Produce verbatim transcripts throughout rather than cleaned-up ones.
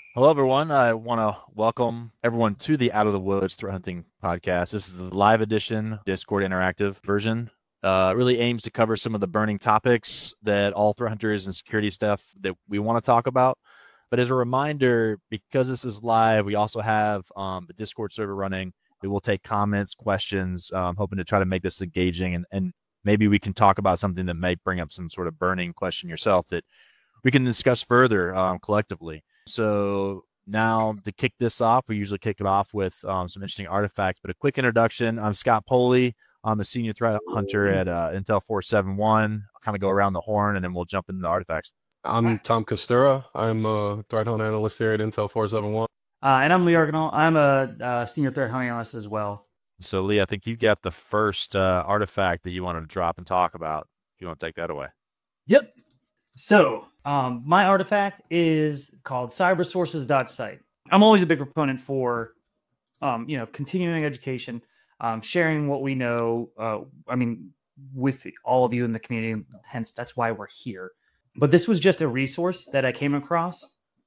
Hello, everyone. I want to welcome everyone to the Out of the Woods Threat Hunting podcast. This is the live edition, Discord interactive version. Uh, it really aims to cover some of the burning topics that all threat hunters and security stuff that we want to talk about. But as a reminder, because this is live, we also have um, the Discord server running. We will take comments, questions, um, hoping to try to make this engaging, and, and maybe we can talk about something that might bring up some sort of burning question yourself that we can discuss further um, collectively. So now to kick this off, we usually kick it off with um, some interesting artifacts. But a quick introduction: I'm Scott Poley. I'm a senior threat hunter at uh, Intel four seventy-one. I'll kind of go around the horn, and then we'll jump into the artifacts. I'm Tom Costura. I'm a threat hunt analyst here at Intel four seventy-one. Uh, and I'm Lee Argonal. I'm a uh, senior threat hunting analyst as well. So Lee, I think you got the first uh, artifact that you wanted to drop and talk about. If you want to take that away. Yep. So um, my artifact is called cybersources.site. I'm always a big proponent for um, you know continuing education, um, sharing what we know. Uh, I mean, with all of you in the community. Hence, that's why we're here. But this was just a resource that I came across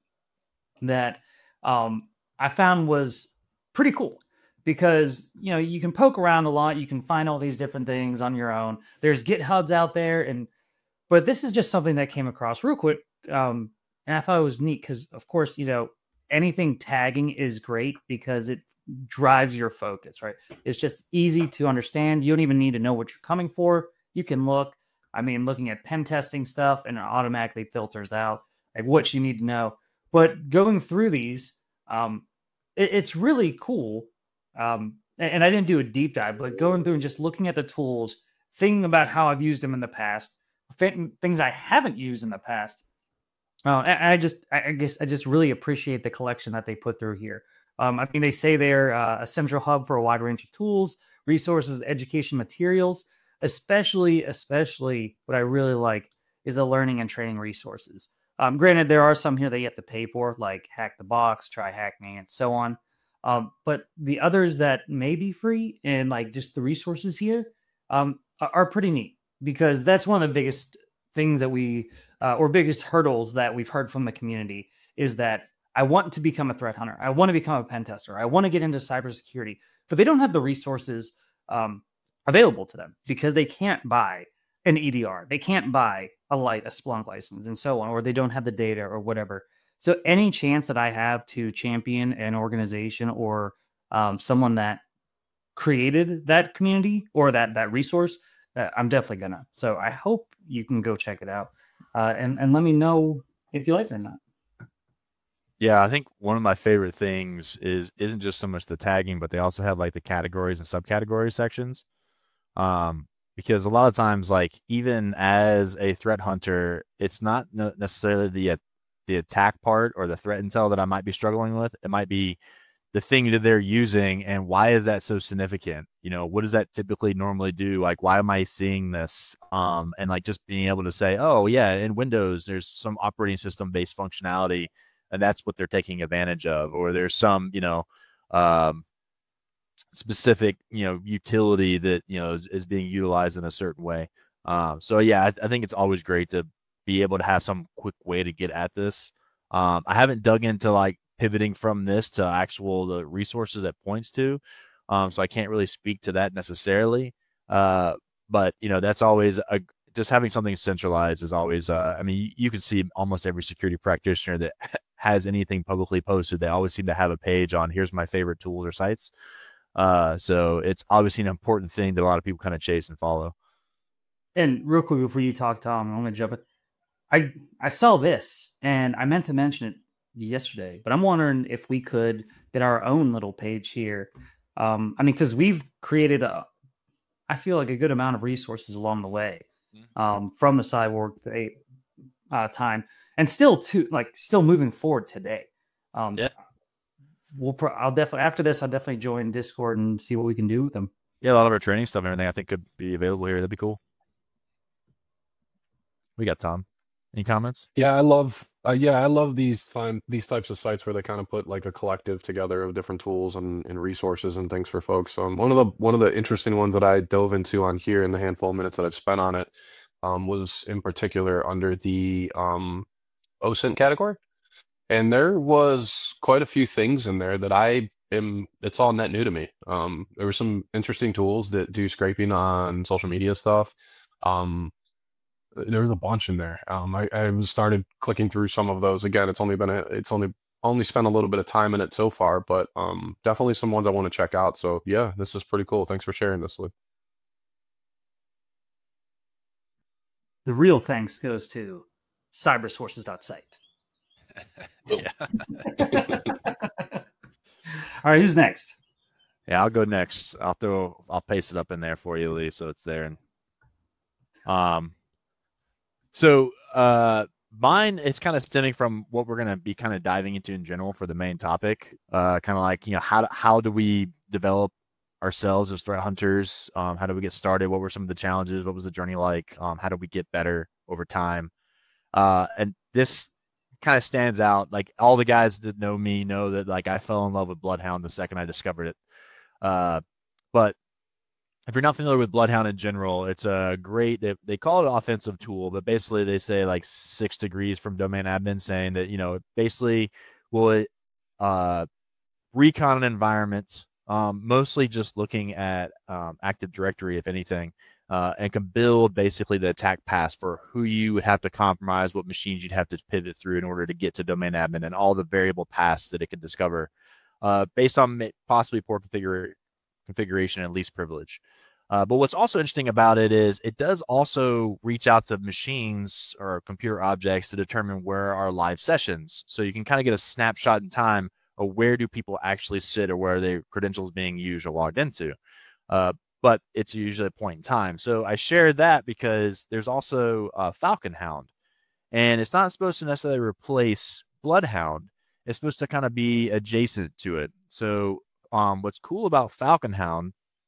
that um, I found was pretty cool because you know you can poke around a lot, you can find all these different things on your own. There's GitHubs out there, and but this is just something that came across real quick, um, and I thought it was neat because of course you know anything tagging is great because it drives your focus, right? It's just easy to understand. You don't even need to know what you're coming for. You can look. I mean, looking at pen testing stuff and it automatically filters out like what you need to know. But going through these, um, it, it's really cool. Um, and, and I didn't do a deep dive, but going through and just looking at the tools, thinking about how I've used them in the past, things I haven't used in the past. Uh, and I just, I guess, I just really appreciate the collection that they put through here. Um, I mean, they say they're uh, a central hub for a wide range of tools, resources, education materials, especially, especially what I really like is the learning and training resources. Um, granted, there are some here that you have to pay for, like Hack the Box, Try Hack Me, and so on. Um, but the others that may be free and like just the resources here um, are, are pretty neat because that's one of the biggest things that we uh, or biggest hurdles that we've heard from the community is that I want to become a threat hunter. I want to become a pen tester. I want to get into cybersecurity, but they don't have the resources um, available to them because they can't buy an E D R. They can't buy a light, a Splunk license, and so on, or they don't have the data or whatever. So any chance that I have to champion an organization or um, someone that created that community or that that resource, uh, I'm definitely gonna. So I hope you can go check it out, uh, and and let me know if you like it or not. Yeah, I think one of my favorite things is isn't just so much the tagging, but they also have like the categories and subcategory sections. Um, because a lot of times, like even as a threat hunter, it's not no- necessarily the uh, the attack part or the threat intel that I might be struggling with. It might be the thing that they're using and why is that so significant? You know, what does that typically normally do? Like, why am I seeing this? Um, and like just being able to say, oh yeah, in Windows there's some operating system based functionality, and that's what they're taking advantage of, or there's some, you know, um, specific, you know, utility that, you know, is, is being utilized in a certain way. Um, so yeah, I, I think it's always great to be able to have some quick way to get at this. Um, I haven't dug into like pivoting from this to actual the resources it points to, um, so I can't really speak to that necessarily. Uh, but you know, that's always a just having something centralized is always. Uh, I mean, you, you can see almost every security practitioner that has anything publicly posted. They always seem to have a page on here's my favorite tools or sites. Uh, so it's obviously an important thing that a lot of people kind of chase and follow. And real quick before you talk, Tom, I'm gonna jump in. I I saw this and I meant to mention it yesterday, but I'm wondering if we could get our own little page here. Um, I mean, because we've created a, I feel like a good amount of resources along the way, um, from the cyborg uh, time, and still to like still moving forward today. Um, Yeah, we'll pro- I'll definitely after this I'll definitely join Discord and see what we can do with them. yeah, a lot of our training stuff and everything I think could be available here. That'd be cool. We got Tom. Any comments? Yeah, I love uh, yeah, I love these time these types of sites where they kind of put like a collective together of different tools and, and resources and things for folks. Um, one of the one of the interesting ones that I dove into on here in the handful of minutes that I've spent on it um, was in particular under the um, OSINT category. And there was quite a few things in there that I am, it's all net new to me. Um, there were some interesting tools that do scraping on social media stuff. Um, there was a bunch in there. Um, I, I started clicking through some of those. Again, it's only been a, it's only only spent a little bit of time in it so far, but um, definitely some ones I want to check out. So yeah, this is pretty cool. Thanks for sharing this, Lee. The real thanks goes to cybersources.site. Boom. Yeah. All right, who's next? Yeah, I'll go next. I'll throw, I'll paste it up in there for you, Lee, so it's there. And um, so uh, mine is kind of stemming from what we're gonna be kind of diving into in general for the main topic. Uh, kind of like, you know, how how do we develop ourselves as threat hunters? Um, how do we get started? What were some of the challenges? What was the journey like? Um, how do we get better over time? Uh, and this kind of stands out. Like all the guys that know me know that like I fell in love with Bloodhound the second I discovered it. Uh, but if you're not familiar with Bloodhound in general, it's a great, they, they call it an offensive tool, but basically they say like six degrees from domain admin saying that, you know, basically will uh, recon an environment, um, mostly just looking at um, Active Directory, if anything, uh, and can build basically the attack path for who you would have to compromise, what machines you'd have to pivot through in order to get to domain admin, and all the variable paths that it can discover uh, based on possibly poor configura- configuration and least privilege. Uh, but what's also interesting about it is it does also reach out to machines or computer objects to determine where are live sessions. So you can kind of get a snapshot in time of where do people actually sit or where their credentials being used or logged into. Uh, but it's usually a point in time. So I shared that because there's also uh, Falcon Hound, and it's not supposed to necessarily replace Bloodhound. It's supposed to kind of be adjacent to it. So um, what's cool about Falcon Hound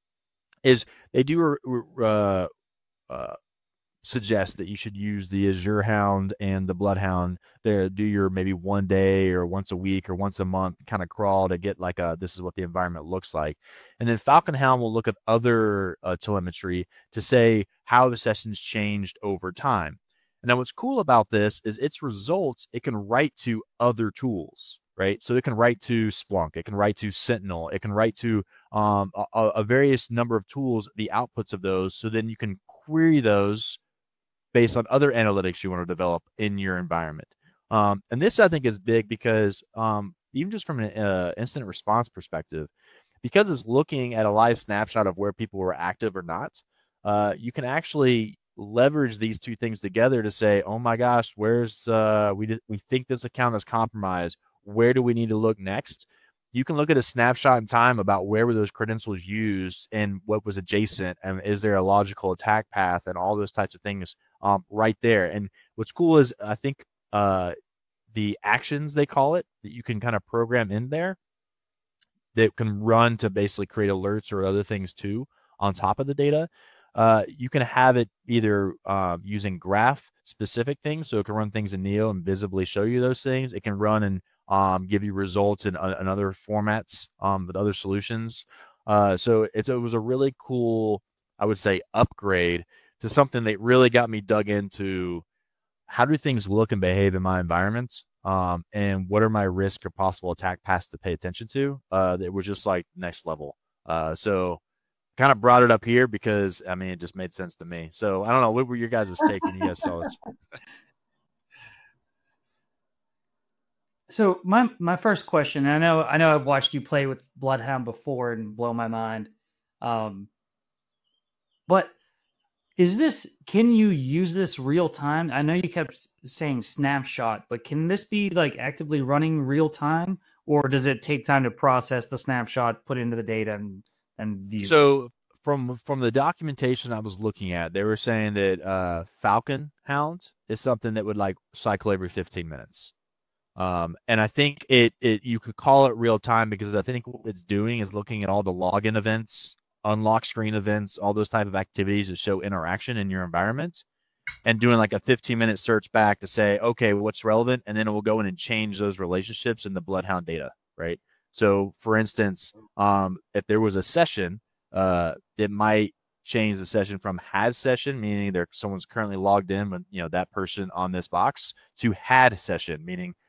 is they do uh, uh, suggest that you should use the Azure Hound and the Bloodhound there. Do your maybe one day or once a week or once a month kind of crawl to get like a this is what the environment looks like. And then Falcon Hound will look at other uh, telemetry to say how the sessions changed over time. And now what's cool about this is its results it can write to other tools, right? So it can write to Splunk, it can write to Sentinel, it can write to um, a, a various number of tools, the outputs of those, so then you can query those based on other analytics you want to develop in your environment. Um, and this I think is big because um, even just from an uh, incident response perspective, because it's looking at a live snapshot of where people were active or not, uh, you can actually leverage these two things together to say, oh my gosh, where's uh, we did, we think this account is compromised. Where do we need to look next? You can look at a snapshot in time about where were those credentials used and what was adjacent, and is there a logical attack path and all those types of things um, right there. And what's cool is I think uh, the actions they call it that you can kind of program in there that can run to basically create alerts or other things too on top of the data. Uh, you can have it either uh, using graph specific things, so it can run things in Neo and visibly show you those things. It can run and um, give you results in, uh, in other formats um, with other solutions. Uh, so it's, it was a really cool, I would say, upgrade to something that really got me dug into how do things look and behave in my environment? Um, and what are my risk or possible attack paths to pay attention to? Uh, it was just like next level. Uh, so kind of brought it up here because I mean it just made sense to me. So I don't know, what were your guys' take when you guys saw this? So my my first question, I know I know I've watched you play with Bloodhound before and blow my mind. Um, but is this can you use this real time? I know you kept saying snapshot, but can this be like actively running real time, or does it take time to process the snapshot, put into the data and and view? So from from the documentation I was looking at, they were saying that uh, Falcon Hound is something that would like cycle every fifteen minutes. Um, and I think it, it you could call it real time because I think what it's doing is looking at all the login events, unlock screen events, all those type of activities that show interaction in your environment, and doing like a fifteen minute search back to say, okay, what's relevant, and then it will go in and change those relationships in the Bloodhound data, right? So, for instance, um, if there was a session, uh, it might change the session from has session, meaning there someone's currently logged in, but you know that person on this box, to had session, meaning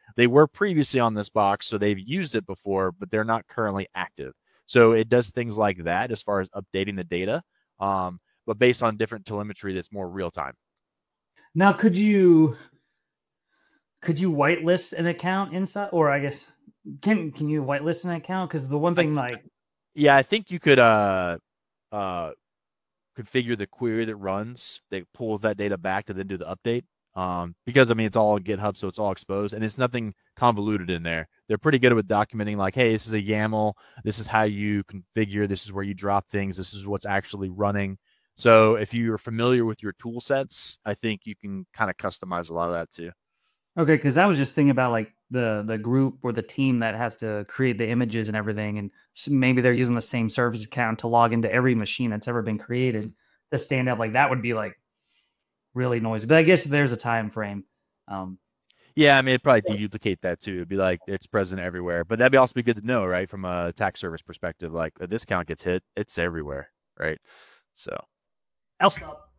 they were previously on this box, so they've used it before, but they're not currently active. So it does things like that as far as updating the data, um, but based on different telemetry that's more real time. Now, could you could you whitelist an account inside, or I guess can can you whitelist an account? Because the one I, thing like yeah, I think you could uh, uh, configure the query that runs that pulls that data back to then do the update. Um, because I mean it's all GitHub, so it's all exposed, and it's nothing convoluted in there. They're pretty good with documenting like, hey, this is a YAML, this is how you configure, this is where you drop things, this is what's actually running. So if you're familiar with your tool sets, I think you can kind of customize a lot of that too. okay, because I was just thinking about like the the group or the team that has to create the images and everything, and s- maybe they're using the same service account to log into every machine that's ever been created to stand up. Like that would be like really noisy. But I guess if there's a time frame, um, Yeah, I mean it'd probably deduplicate that too. It'd be like it's present everywhere. But that'd be also be good to know, right? From a tax service perspective, like if this count gets hit, it's everywhere, right? So I'll stop.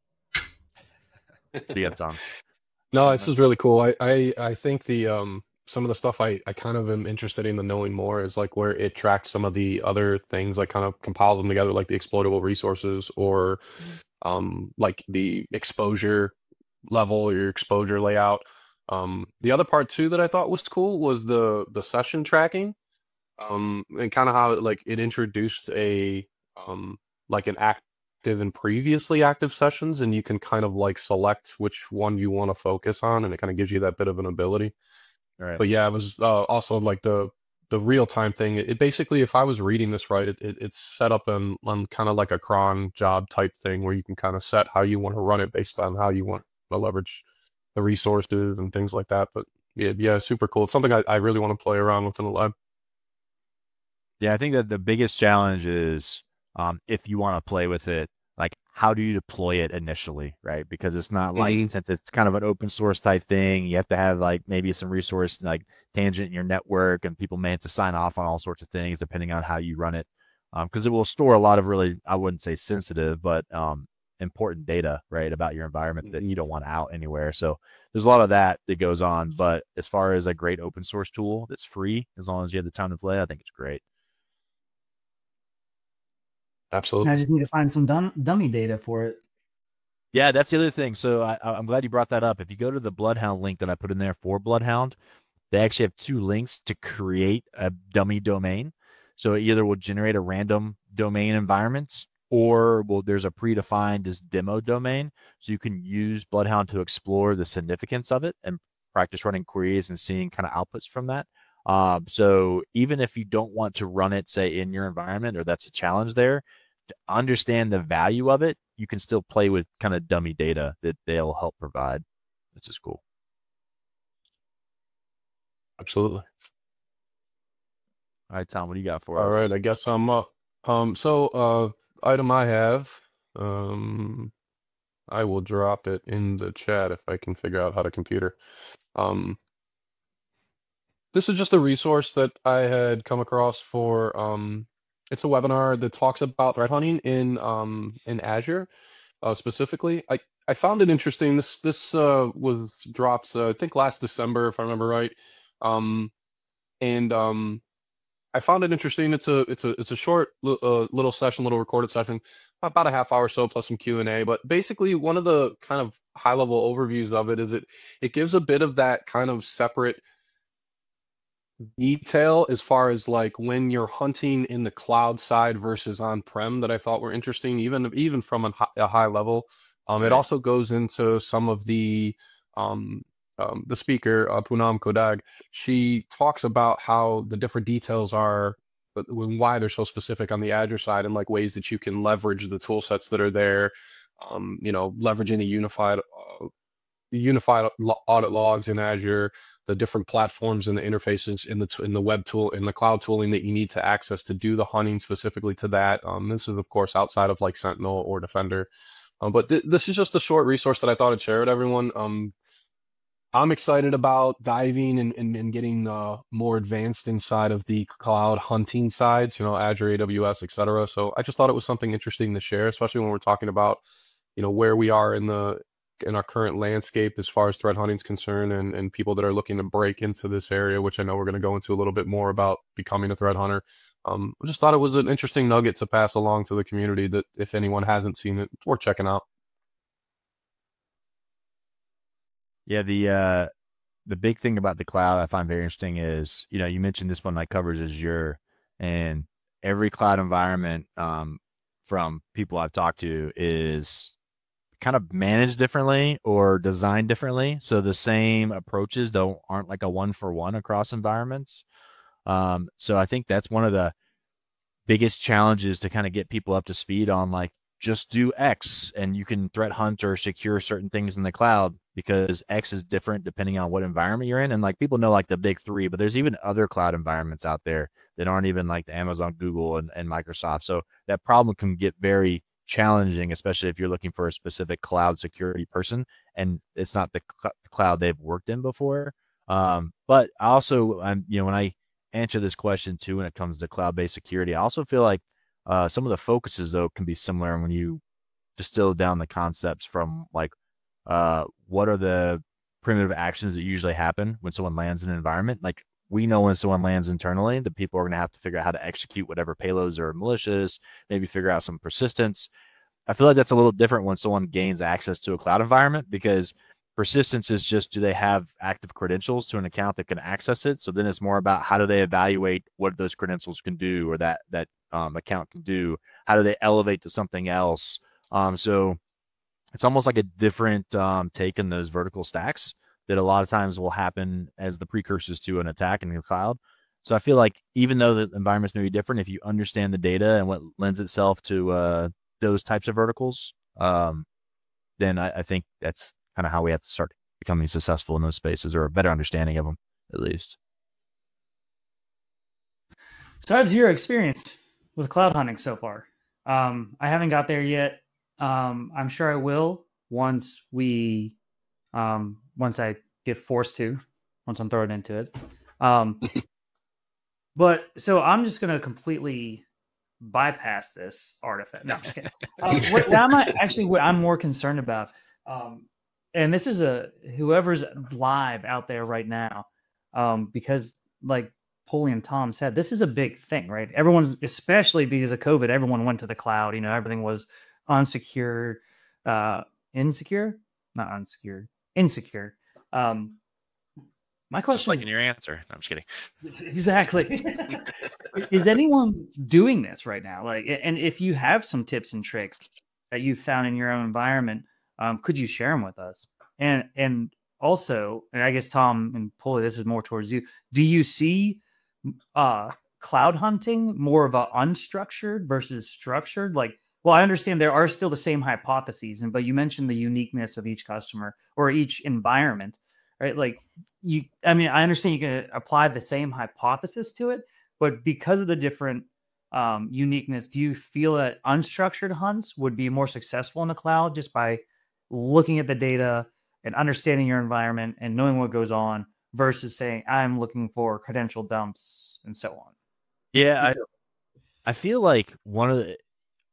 do you got Tom? No, this is really cool. I, I, I think the um some of the stuff I, I kind of am interested in the knowing more is like where it tracks some of the other things, like kind of compiles them together, like the exploitable resources or um like the exposure level or your exposure layout. Um, the other part too that I thought was cool was the the session tracking. Um, and kind of how it, like it introduced a um like an active and previously active sessions, and you can kind of like select which one you want to focus on, and it kind of gives you that bit of an ability. All right. But yeah, it was uh, also like the the real time thing. It, it basically, if I was reading this right, it, it it's set up on on kind of like a cron job type thing where you can kind of set how you want to run it based on how you want to leverage the resources and things like that. But yeah, yeah, super cool. It's something I, I really want to play around with in the lab. Yeah, I think that the biggest challenge is um, if you want to play with it, like how do you deploy it initially, right? Because it's not like Hmm. since it's kind of an open source type thing, you have to have like maybe some resource like tangent in your network, and people may have to sign off on all sorts of things depending on how you run it. Um, because it will store a lot of really, I wouldn't say sensitive, but um, important data, right, about your environment that Hmm. you don't want out anywhere. So there's a lot of that that goes on. But as far as a great open source tool that's free, as long as you have the time to play, I think it's great. I Absolutely. just need to find some dum- dummy data for it. Yeah, that's the other thing. So I, I- I'm glad you brought that up. If you go to the Bloodhound link that I put in there for Bloodhound, they actually have two links to create a dummy domain. So it either will generate a random domain environment, or well, there's a predefined this demo domain. So you can use Bloodhound to explore the significance of it and practice running queries and seeing kind of outputs from that. Um, so even if you don't want to run it, say, in your environment, or that's a challenge there, to understand the value of it, you can still play with kind of dummy data that they'll help provide. This is cool. Absolutely. All right, Tom, what do you got for All right, us? I guess I'm up. Um, so uh, item I have, um, I will drop it in the chat if I can figure out how to computer. Um, this is just a resource that I had come across for. Um, it's a webinar that talks about threat hunting in um in Azure, uh, specifically. I I found it interesting. This this uh was dropped uh, I think last December if I remember right. Um, and um. I found it interesting. It's a it's a it's a short li- uh, little session, little recorded session, about a half hour or so plus some Q and A. But basically, one of the kind of high level overviews of it is it it gives a bit of that kind of separate detail as far as like when you're hunting in the cloud side versus on-prem that I thought were interesting, even even from a, hi- a high level. Um, it Right. also goes into some of the um, um, the speaker uh, Poonam Kodag. She talks about how the different details are, but when- why they're so specific on the Azure side, and like ways that you can leverage the tool sets that are there. Um, you know, leveraging the unified uh, unified lo- audit logs in Azure, the different platforms and the interfaces in the t- in the web tool in the cloud tooling that you need to access to do the hunting specifically to that. Um, this is of course outside of like Sentinel or Defender. Um, but th- this is just a short resource that I thought I'd share with everyone. Um, I'm excited about diving and, and, and getting uh, more advanced inside of the cloud hunting sides, you know, Azure, A W S, et cetera. So I just thought it was something interesting to share, especially when we're talking about, you know, where we are in the in our current landscape as far as threat hunting is concerned, and, and people that are looking to break into this area, which I know we're going to go into a little bit more about becoming a threat hunter. Um, I just thought it was an interesting nugget to pass along to the community that if anyone hasn't seen it, it's worth checking out. Yeah, the uh, the big thing about the cloud I find very interesting is, you know, you mentioned this one like covers Azure, and every cloud environment, um, from people I've talked to, is kind of managed differently or designed differently. So the same approaches don't aren't like a one for one across environments. Um, so I think that's one of the biggest challenges to kind of get people up to speed on, like, just do X and you can threat hunt or secure certain things in the cloud, because X is different depending on what environment you're in. And like people know like the big three, but there's even other cloud environments out there that aren't even like the Amazon, Google, and, and Microsoft. So that problem can get very challenging, especially if you're looking for a specific cloud security person and it's not the cl- cloud they've worked in before. Um, but I also, I'm, you know, when I answer this question too, when it comes to cloud-based security, I also feel like uh, some of the focuses though can be similar when you distill down the concepts from like uh, what are the primitive actions that usually happen when someone lands in an environment. Like we know when someone lands internally, the people are going to have to figure out how to execute whatever payloads are malicious, maybe figure out some persistence. I feel like that's a little different when someone gains access to a cloud environment, because persistence is just, do they have active credentials to an account that can access it? So then it's more about how do they evaluate what those credentials can do, or that that um, account can do. How do they elevate to something else? Um, so it's almost like a different um, take in those vertical stacks that a lot of times will happen as the precursors to an attack in the cloud. So I feel like even though the environments may be different, if you understand the data and what lends itself to uh, those types of verticals, um, then I, I think that's kind of how we have to start becoming successful in those spaces, or a better understanding of them, at least. So how's your experience with cloud hunting so far? Um, I haven't got there yet. Um, I'm sure I will once we, um, once I get forced to, once I'm thrown into it. Um, but so I'm just gonna completely bypass this artifact. No, I'm just kidding. Um, what, what I'm actually what I'm more concerned about, um, and this is a whoever's live out there right now, um, because like Paulie and Tom said, this is a big thing, right? Everyone's, especially because of COVID, everyone went to the cloud. You know, everything was unsecure, uh, insecure, not unsecure, insecure. Um, my Just question like in is your answer. No, I'm just kidding. exactly. Is anyone doing this right now? Like, and if you have some tips and tricks that you found in your own environment, um, could you share them with us? And and also, and I guess Tom and Pulley, this is more towards you. Do you see uh, cloud hunting more of a unstructured versus structured? Like, well, I understand there are still the same hypotheses, and but you mentioned the uniqueness of each customer or each environment, right? Like, you, I mean, I understand you can apply the same hypothesis to it, but because of the different um, uniqueness, do you feel that unstructured hunts would be more successful in the cloud just by looking at the data and understanding your environment and knowing what goes on versus saying I'm looking for credential dumps and so on? Yeah, I I feel like one of the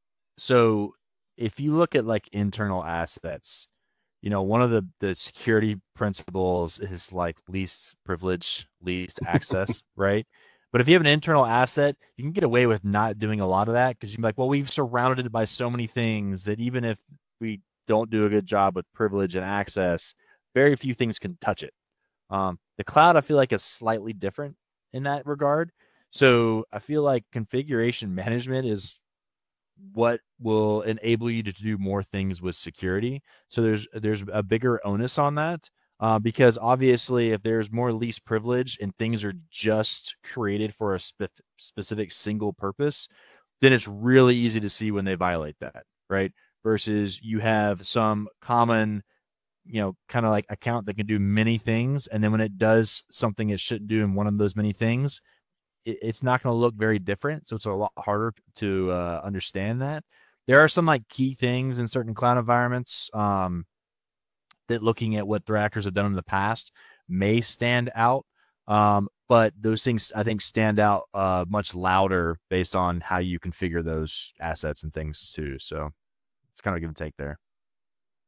so if you look at like internal assets, you know, one of the the security principles is like least privilege, least access, right? But if you have an internal asset, you can get away with not doing a lot of that, because you're like, well, we've surrounded it by so many things that even if we don't do a good job with privilege and access, very few things can touch it. Um, the cloud, I feel like, is slightly different in that regard. So I feel like configuration management is what will enable you to do more things with security. So there's there's a bigger onus on that, uh, because obviously if there's more least privilege and things are just created for a spe- specific single purpose, then it's really easy to see when they violate that, right? Versus you have some common, you know, kind of like account that can do many things, and then when it does something it shouldn't do in one of those many things, it, it's not going to look very different. So it's a lot harder to uh, understand that. There are some like key things in certain cloud environments, um, that looking at what threat actors have done in the past may stand out. Um, but those things I think stand out uh, much louder based on how you configure those assets and things too. So it's kind of a give and take there.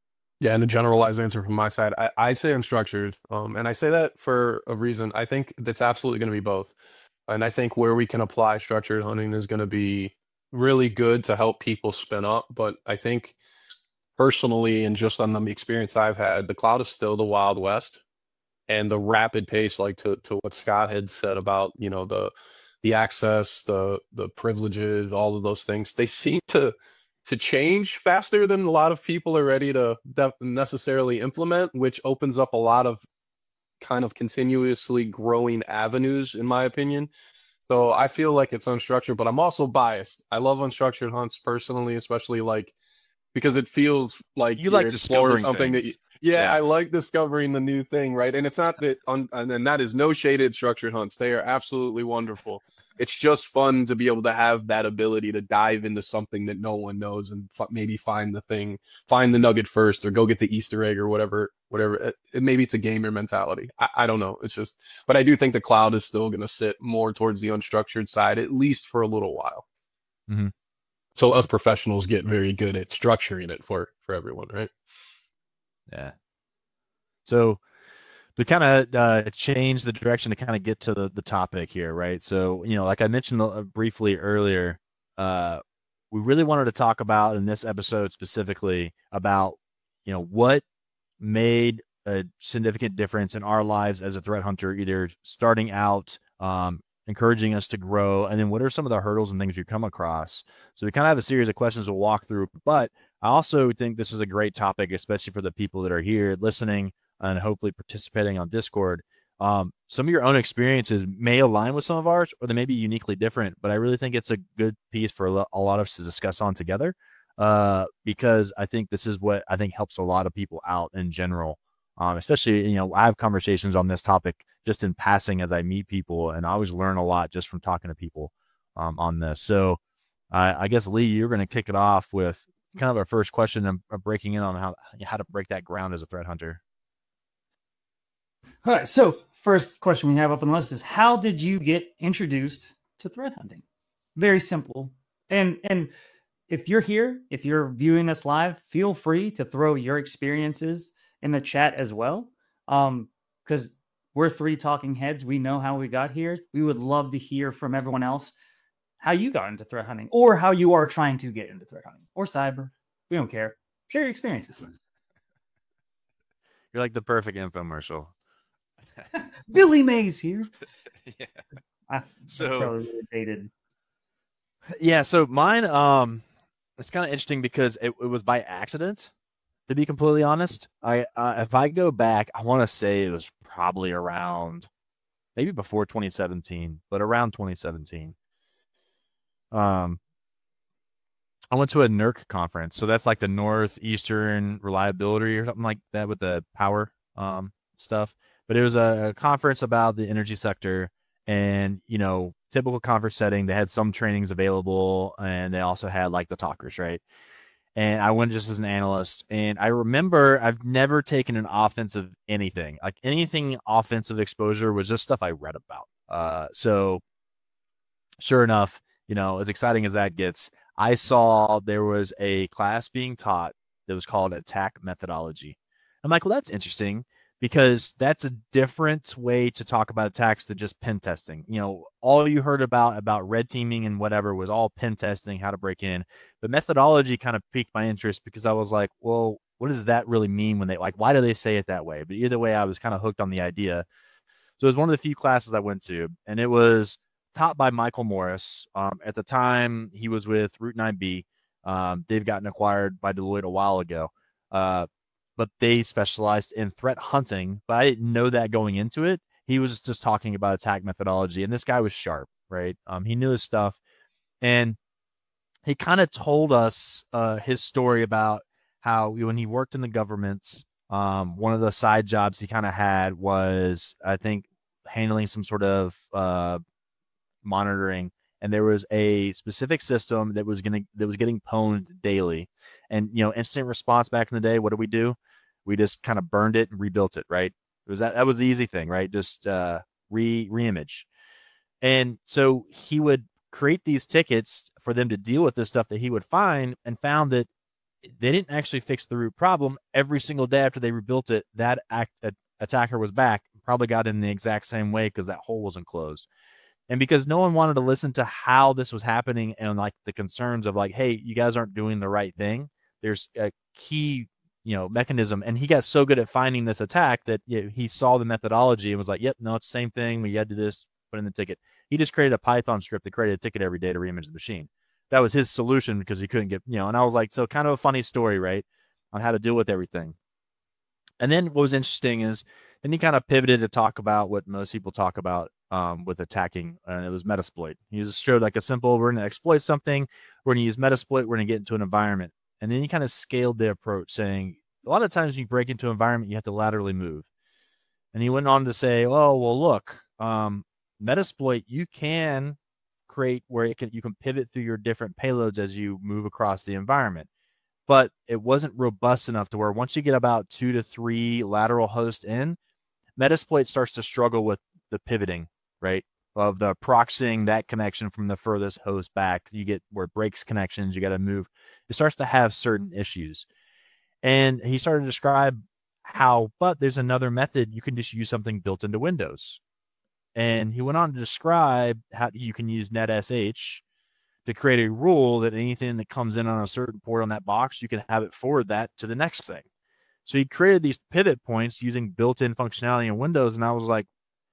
Yeah, and a generalized answer from my side, I, I say unstructured, um, and I say that for a reason. I think that's absolutely going to be both, and I think where we can apply structured hunting is going to be really good to help people spin up. But I think personally, and just on the experience I've had, the cloud is still the Wild West, and the rapid pace, like to to what Scott had said about, you know, the the access, the the privileges, all of those things, they seem to to change faster than a lot of people are ready to def- necessarily implement, which opens up a lot of kind of continuously growing avenues, in my opinion. So I feel like it's unstructured, but I'm also biased. I love unstructured hunts personally, especially like because it feels like You you're like exploring discovering something that you, things. yeah, Yeah. I like discovering the new thing, right? And it's not that on, and then that is no shaded structured hunts. They are absolutely wonderful. It's just fun to be able to have that ability to dive into something that no one knows and f maybe find the thing, find the nugget first, or go get the Easter egg or whatever, whatever. It, it- maybe it's a gamer mentality. I, I don't know. It's just, but I do think the cloud is still going to sit more towards the unstructured side, at least for a little while. Hmm. So us professionals get very good at structuring it for for everyone, right? Yeah. So to kind of uh, change the direction to kind of get to the, the topic here, right? So, you know, like I mentioned uh, briefly earlier, uh, we really wanted to talk about in this episode specifically about, you know, what made a significant difference in our lives as a threat hunter, either starting out, um, encouraging us to grow, and then what are some of the hurdles and things you come across. So we kind of have a series of questions to walk through, but I also think this is a great topic, especially for the people that are here listening and hopefully participating on Discord. Um, some of your own experiences may align with some of ours, or they may be uniquely different, but I really think it's a good piece for a lo- a lot of us to discuss on together, uh, because I think this is what I think helps a lot of people out in general. Um, especially, you know, I have conversations on this topic just in passing as I meet people, and I always learn a lot just from talking to people um, on this. So I, I guess Lee, you're going to kick it off with kind of our first question and uh, breaking in on how how to break that ground as a threat hunter. All right, so first question we have up on the list is how did you get introduced to threat hunting? Very simple. And and if you're here, if you're viewing us live, feel free to throw your experiences in the chat as well. Um, because we're three talking heads, we know how we got here. We would love to hear from everyone else how you got into threat hunting or how you are trying to get into threat hunting or cyber. We don't care. Share your experiences. You're like the perfect infomercial. Billy Mays here. Yeah. Ah, that's So probably really dated. yeah, so mine um it's kind of interesting because it, it was by accident. To be completely honest, I uh, if I go back, I want to say it was probably around maybe before twenty seventeen, but around twenty seventeen. Um, I went to a N E R C conference, so that's like the Northeastern Reliability or something like that with the power um stuff. But it was a, a conference about the energy sector, and you know, typical conference setting. They had some trainings available, and they also had like the talkers, right? And I went just as an analyst. And I remember I've never taken an offensive anything. Like anything offensive exposure was just stuff I read about. Uh, so sure enough, you know, as exciting as that gets, I saw there was a class being taught that was called attack methodology. I'm like, well, that's interesting because that's a different way to talk about attacks than just pen testing. You know, all you heard about about red teaming and whatever was all pen testing, how to break in. But methodology kind of piqued my interest because I was like, well, what does that really mean when they like, why do they say it that way? But either way, I was kind of hooked on the idea. So it was one of the few classes I went to, and it was taught by Michael Morris. Um, at the time, he was with Route nine B. Um, they've gotten acquired by Deloitte a while ago, uh, but they specialized in threat hunting. But I didn't know that going into it. He was just talking about attack methodology, and this guy was sharp, right? Um, he knew his stuff, and he kind of told us uh, his story about how when he worked in the government, um, one of the side jobs he kind of had was, I think, handling some sort of uh, monitoring, and there was a specific system that was gonna that was getting pwned daily, and you know, instant response back in the day, what did we do? We just kind of burned it and rebuilt it, right? It was that that was the easy thing, right? Just uh, re reimage. And so he would create these tickets for them to deal with this stuff that he would find, and found that they didn't actually fix the root problem. Every single day after they rebuilt it, that act, a, attacker was back, probably got in the exact same way because that hole wasn't closed. And because no one wanted to listen to how this was happening and like the concerns of like, hey, you guys aren't doing the right thing. There's a key, you know, mechanism. And he got so good at finding this attack that you know, he saw the methodology and was like, yep, no, it's the same thing. We had to do this, put in the ticket. He just created a Python script that created a ticket every day to reimage the machine. That was his solution because he couldn't get, you know, and I was like, so kind of a funny story, right, on how to deal with everything. And then what was interesting is then he kind of pivoted to talk about what most people talk about um, with attacking, and it was Metasploit. He just showed like a simple, we're going to exploit something, we're going to use Metasploit, we're going to get into an environment. And then he kind of scaled the approach, saying a lot of times when you break into an environment, you have to laterally move. And he went on to say, oh, well, look, um, Metasploit, you can create where it can you can pivot through your different payloads as you move across the environment. But it wasn't robust enough to where once you get about two to three lateral hosts in, Metasploit starts to struggle with the pivoting, right? Of the proxying that connection from the furthest host back. You get where it breaks connections, you got to move. It starts to have certain issues. And he started to describe how, but there's another method. You can just use something built into Windows. And he went on to describe how you can use NetSH to create a rule that anything that comes in on a certain port on that box, you can have it forward that to the next thing. So he created these pivot points using built-in functionality in Windows, and I was like,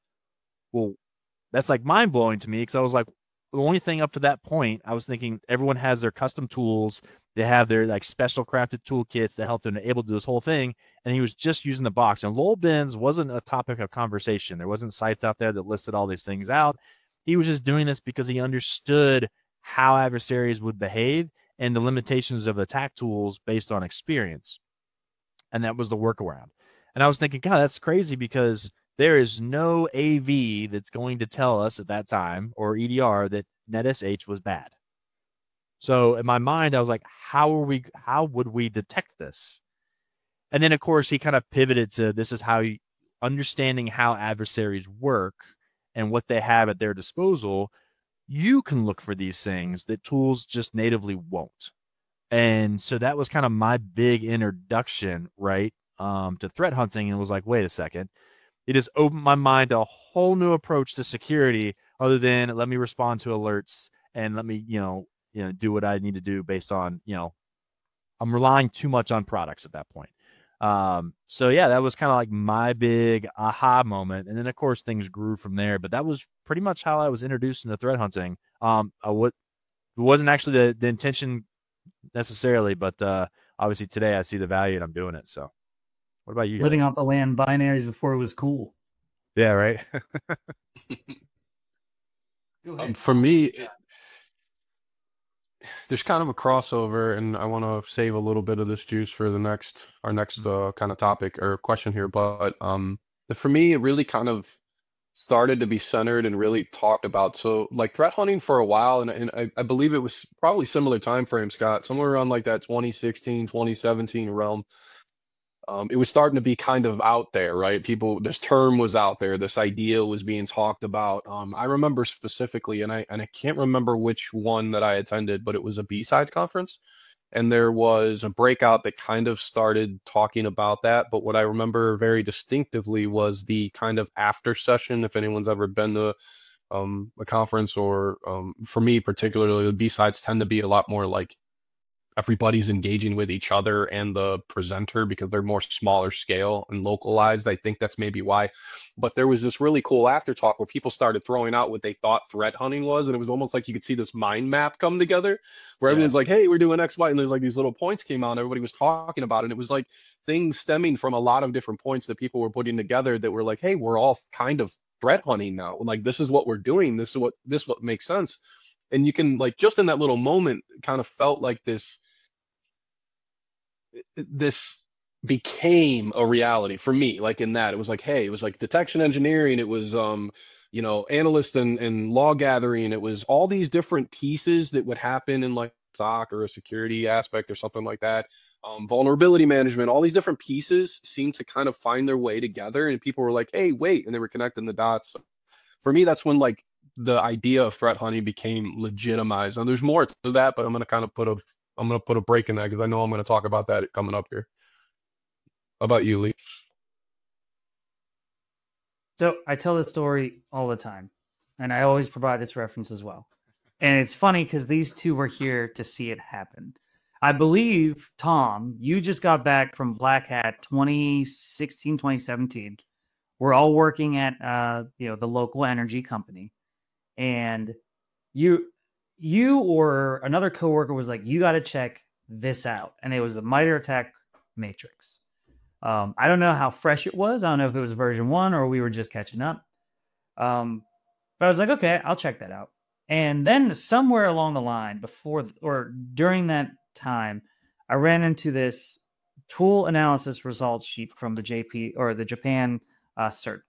well, that's like mind-blowing to me because I was like, the only thing up to that point, I was thinking everyone has their custom tools, they have their like special crafted toolkits that help them to able to do this whole thing, and he was just using the box. And lol bins wasn't a topic of conversation. There wasn't sites out there that listed all these things out. He was just doing this because he understood how adversaries would behave and the limitations of attack tools based on experience. And that was the workaround. And I was thinking, God, that's crazy because there is no A V that's going to tell us at that time or E D R that NetSH was bad. So in my mind, I was like, how are we? How would we detect this? And then of course he kind of pivoted to this is how you, understanding how adversaries work and what they have at their disposal. You can look for these things that tools just natively won't. And so that was kind of my big introduction, right, um, to threat hunting. And it was like, wait a second. It just opened my mind to a whole new approach to security other than let me respond to alerts and let me, you know, you know, do what I need to do based on, you know, I'm relying too much on products at that point. Um, so yeah, that was kind of like my big aha moment. And then of course things grew from there, but that was pretty much how I was introduced into threat hunting. Um, I would, it wasn't actually the, the intention necessarily, but uh, obviously today I see the value and I'm doing it. So what about you Letting guys? off the land binaries before it was cool. Yeah, right. Go Um, ahead, for Tom. me, it, there's kind of a crossover, and I want to save a little bit of this juice for the next our next uh, kind of topic or question here. But um, for me, it really kind of started to be centered and really talked about. So like threat hunting for a while, and, and I, I believe it was probably similar time frame, Scott, somewhere around like that twenty sixteen, twenty seventeen realm. Um, it was starting to be kind of out there, right? People, this term was out there, this idea was being talked about. Um, I remember specifically, and I and I can't remember which one that I attended, but it was a B-Sides conference, and there was a breakout that kind of started talking about that. But what I remember very distinctively was the kind of after session. If anyone's ever been to um, a conference, or um, for me particularly, the B-Sides tend to be a lot more like everybody's engaging with each other and the presenter because they're more smaller scale and localized. I think that's maybe why. But there was this really cool after talk where people started throwing out what they thought threat hunting was, and it was almost like you could see this mind map come together where Yeah. everyone's like, "Hey, we're doing X, Y," and there's like these little points came out, and everybody was talking about it. And it was like things stemming from a lot of different points that people were putting together that were like, "Hey, we're all kind of threat hunting now. Like this is what we're doing. This is what this what makes sense." And you can like just in that little moment kind of felt like this this became a reality for me. Like in that, it was like, hey, it was like detection engineering, it was um, you know, analyst and, and law gathering, it was all these different pieces that would happen in like S O C or a security aspect or something like that. Um, vulnerability management, all these different pieces seemed to kind of find their way together, and people were like, hey, wait, and they were connecting the dots. So for me, that's when like the idea of threat hunting became legitimized. And there's more to that, but I'm gonna kind of put a I'm gonna put a break in that because I know I'm gonna talk about that coming up here. How about you, Lee? So I tell this story all the time, and I always provide this reference as well. And it's funny because these two were here to see it happen. I believe, Tom, you just got back from Black Hat twenty sixteen, twenty seventeen. We're all working at uh, you know, the local energy company, and you you or another coworker was like, you got to check this out, and it was the MITRE ATT&CK Matrix. Um, I don't know how fresh it was. I don't know if it was version one or we were just catching up. Um, but I was like, okay, I'll check that out. And then somewhere along the line, before or during that time, I ran into this tool analysis results sheet from the J P or the Japan uh, cert,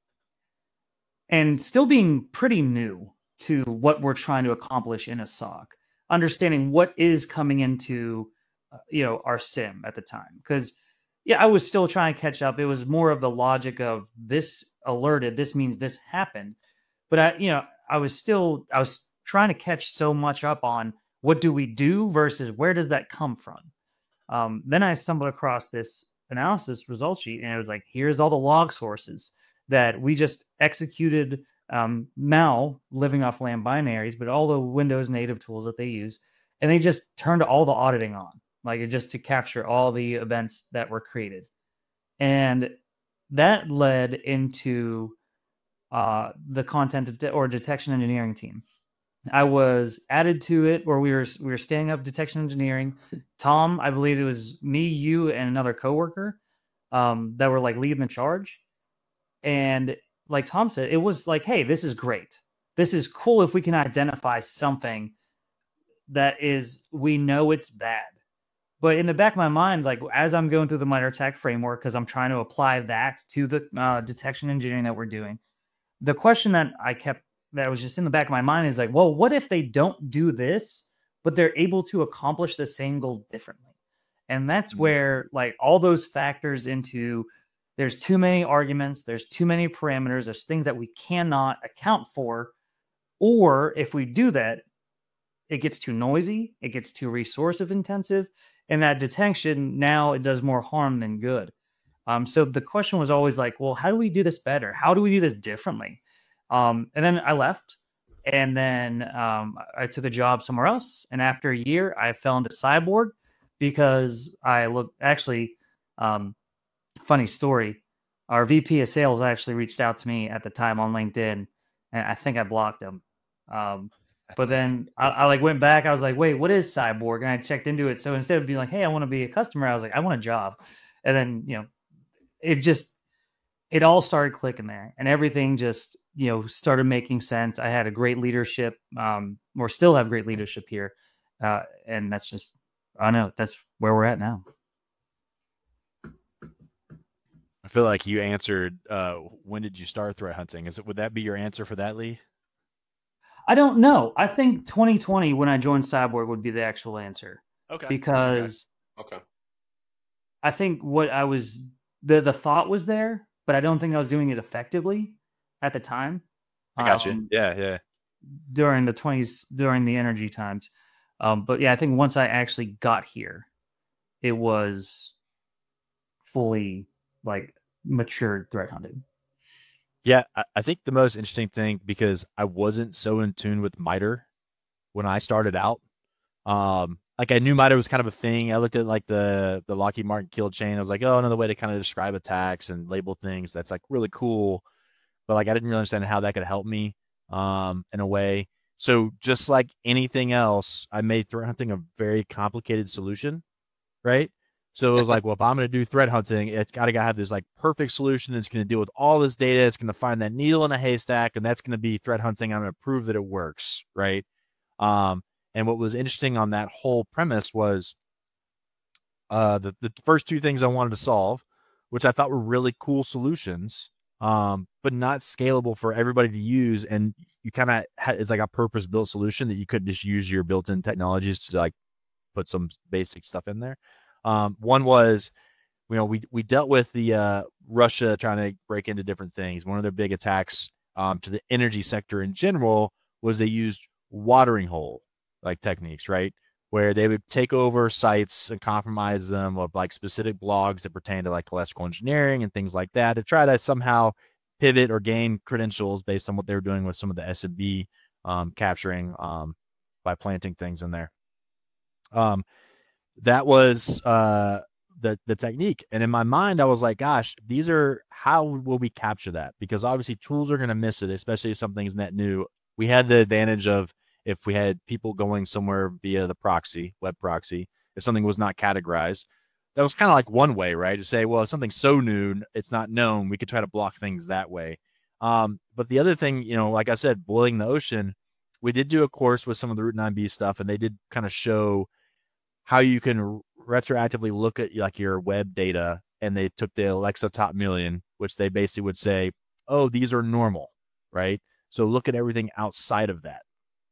and still being pretty new to what we're trying to accomplish in a S O C, understanding what is coming into uh, you know our sim at the time, because yeah, I was still trying to catch up. It was more of the logic of this alerted, this means this happened, but I you know I was still I was trying to catch so much up on what do we do versus where does that come from. Um, then I stumbled across this analysis result sheet, and it was like, here's all the log sources that we just executed um, Mal living off lamb binaries, but all the Windows native tools that they use, and they just turned all the auditing on, like it just to capture all the events that were created, and that led into uh, the content det- or detection engineering team. I was added to it, or we were we were standing up detection engineering. Tom, I believe it was me, you, and another coworker um, that were like leading the charge. And like Tom said, it was like, hey, this is great. This is cool if we can identify something that is we know it's bad. But in the back of my mind, like as I'm going through the MITRE ATT&CK framework, because I'm trying to apply that to the uh, detection engineering that we're doing, the question that I kept that was just in the back of my mind is like, well, what if they don't do this, but they're able to accomplish the same goal differently? And that's Mm. where like all those factors into there's too many arguments, there's too many parameters, there's things that we cannot account for, or if we do that, it gets too noisy, it gets too resource intensive, and that detection now it does more harm than good. Um, so the question was always like, well, how do we do this better? How do we do this differently? Um, and then I left, and then um, I took a job somewhere else. And after a year, I fell into Cyborg because I looked actually, um, funny story. Our V P of sales actually reached out to me at the time on LinkedIn, and I think I blocked him. Um, but then I, I like went back. I was like, wait, what is Cyborg? And I checked into it. So instead of being like, hey, I want to be a customer, I was like, I want a job. And then you know it just it all started clicking there, and everything just you know started making sense. I had a great leadership, um, or still have great leadership here, uh, and that's just I don't know. That's where we're at now. I feel like you answered. Uh, when did you start threat hunting? Is it would that be your answer for that, Lee? I don't know. I think twenty twenty when I joined Cyborg would be the actual answer Okay. Okay. because Okay. I think what I was the the thought was there, but I don't think I was doing it effectively at the time. I got you. Um, Yeah, yeah. during the twenties, during the energy times. Um, but yeah, I think once I actually got here, it was fully like matured threat hunting. Yeah, I, I think the most interesting thing because I wasn't so in tune with MITRE when I started out. Um, like I knew MITRE was kind of a thing. I looked at like the the Lockheed Martin kill chain. I was like, oh, another way to kind of describe attacks and label things. That's like really cool. But like I didn't really understand how that could help me um in a way. So just like anything else, I made threat hunting a very complicated solution, right? So it was like, well, if I'm going to do threat hunting, it's got to have this like perfect solution that's going to deal with all this data. It's going to find that needle in a haystack, and that's going to be threat hunting. I'm going to prove that it works, right? Um, and what was interesting on that whole premise was uh, the the first two things I wanted to solve, which I thought were really cool solutions, um, but not scalable for everybody to use. And you kind of ha- it's like a purpose-built solution that you could just use your built-in technologies to like put some basic stuff in there. Um, one was, you know, we we dealt with the uh, Russia trying to break into different things. One of their big attacks um, to the energy sector in general was they used watering hole like techniques, right? where they would take over sites and compromise them of like specific blogs that pertain to like electrical engineering and things like that to try to somehow pivot or gain credentials based on what they were doing with some of the S M B um, capturing um, by planting things in there. Um, that was uh, the the technique. And in my mind, I was like, gosh, these are how will we capture that? Because obviously tools are going to miss it, especially if something's net new. We had the advantage of if we had people going somewhere via the proxy, web proxy, if something was not categorized, that was kind of like one way, right? To say, well, if something's so new, it's not known, we could try to block things that way. Um, but the other thing, you know, like I said, boiling the ocean, we did do a course with some of the Route nine B stuff, and they did kind of show how you can retroactively look at like your web data, and they took the Alexa top million, which they basically would say, oh, these are normal, right? So look at everything outside of that.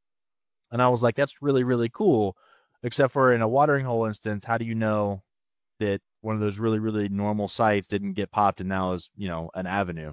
And I was like, that's really, really cool. Except for in a watering hole instance, how do you know that one of those really, really normal sites didn't get popped and now is, you know, an avenue?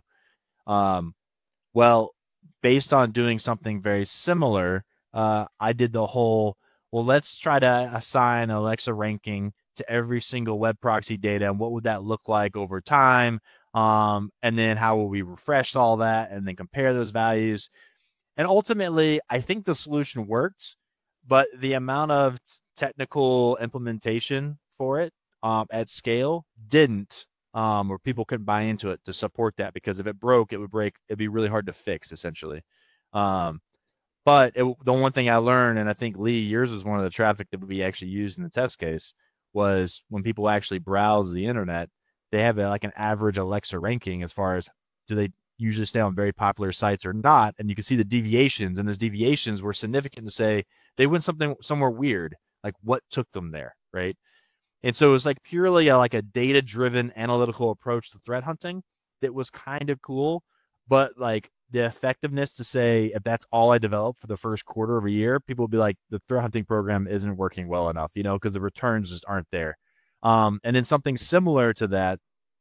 Um, well, based on doing something very similar, uh, I did the whole, well, let's try to assign Alexa ranking to every single web proxy data, and what would that look like over time? Um, and then how will we refresh all that and then compare those values? And ultimately, I think the solution worked, but the amount of t- technical implementation for it um, at scale didn't, um, or people couldn't buy into it to support that because if it broke, it would break. It'd be really hard to fix, essentially. Um, but it, the one thing I learned, and I think Lee, yours was one of the traffic that would be actually used in the test case, was when people actually browse the internet, they have a, like an average Alexa ranking as far as do they usually stay on very popular sites or not, and you can see the deviations, and those deviations were significant to say they went something somewhere weird, like what took them there, right? And so it was like purely a, like a data-driven analytical approach to threat hunting that was kind of cool, but like the effectiveness to say if that's all I developed for the first quarter of a year, people will be like the threat hunting program isn't working well enough, you know, because the returns just aren't there. Um, and then something similar to that,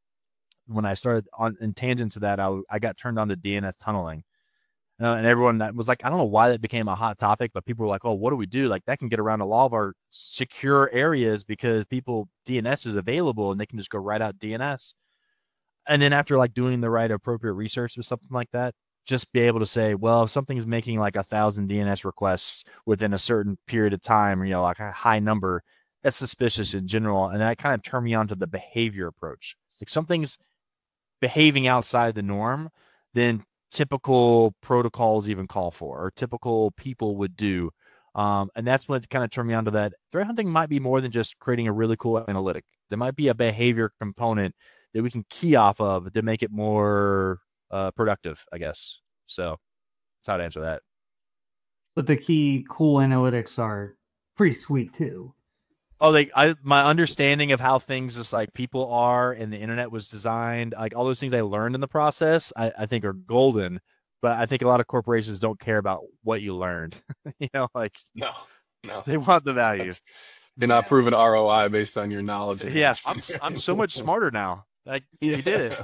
when I started on in tangent to that, I, I got turned on to D N S tunneling. Uh, and everyone that was like, I don't know why that became a hot topic, but people were like, oh, what do we do? Like that can get around a lot of our secure areas because people D N S is available and they can just go right out D N S. And then after like doing the right appropriate research or something like that, just be able to say, well, if something's making like a thousand D N S requests within a certain period of time, you know, like a high number, that's suspicious in general. And that kind of turned me on to the behavior approach. Like something's behaving outside the norm than typical protocols even call for or typical people would do. Um, and that's what kind of turned me on to that. Threat hunting might be more than just creating a really cool analytic. There might be a behavior component that we can key off of to make it more uh, productive, I guess. So that's how to answer that. But the key cool analytics are pretty sweet too. Oh, like I, my understanding of how things just like people are and the internet was designed, like all those things I learned in the process, I, I think are golden. But I think a lot of corporations don't care about what you learned. You know, like No, no. they want the value. That's You're not Yeah. proving R O I based on your knowledge Yeah, I'm enhancement. s- I'm so much smarter now. Like you did it. Yeah.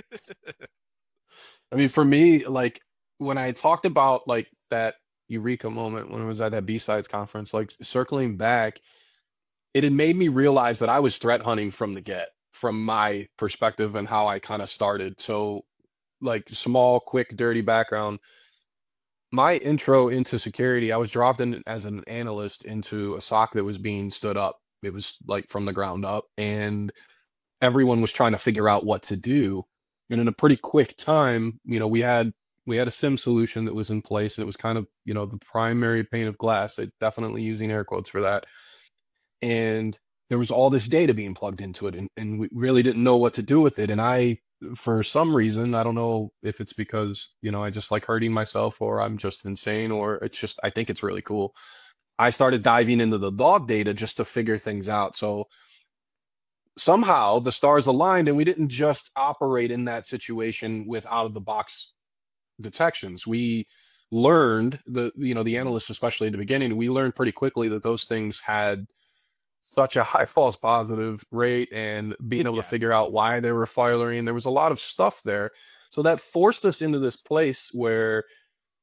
I mean, for me, like when I talked about like that eureka moment when I was at that B-Sides conference, like circling back, it had made me realize that I was threat hunting from the get, from my perspective and how I kind of started. So, like, small, quick, dirty background. My intro into security, I was dropped in as an analyst into a S O C that was being stood up. It was like from the ground up, and everyone was trying to figure out what to do. And in a pretty quick time, you know, we had we had a SIM solution that was in place. It was kind of, you know, the primary pane of glass. I definitely using air quotes for that. And there was all this data being plugged into it, and, and we really didn't know what to do with it. And I, for some reason, I don't know if it's because, you know, I just like hurting myself or I'm just insane or it's just, I think it's really cool. I started diving into the log data just to figure things out. So somehow the stars aligned and we didn't just operate in that situation with out of the box detections. We learned the, you know, the analysts, especially at the beginning, we learned pretty quickly that those things had such a high false positive rate and being able to Yeah. figure out why they were firing. There was a lot of stuff there. So that forced us into this place where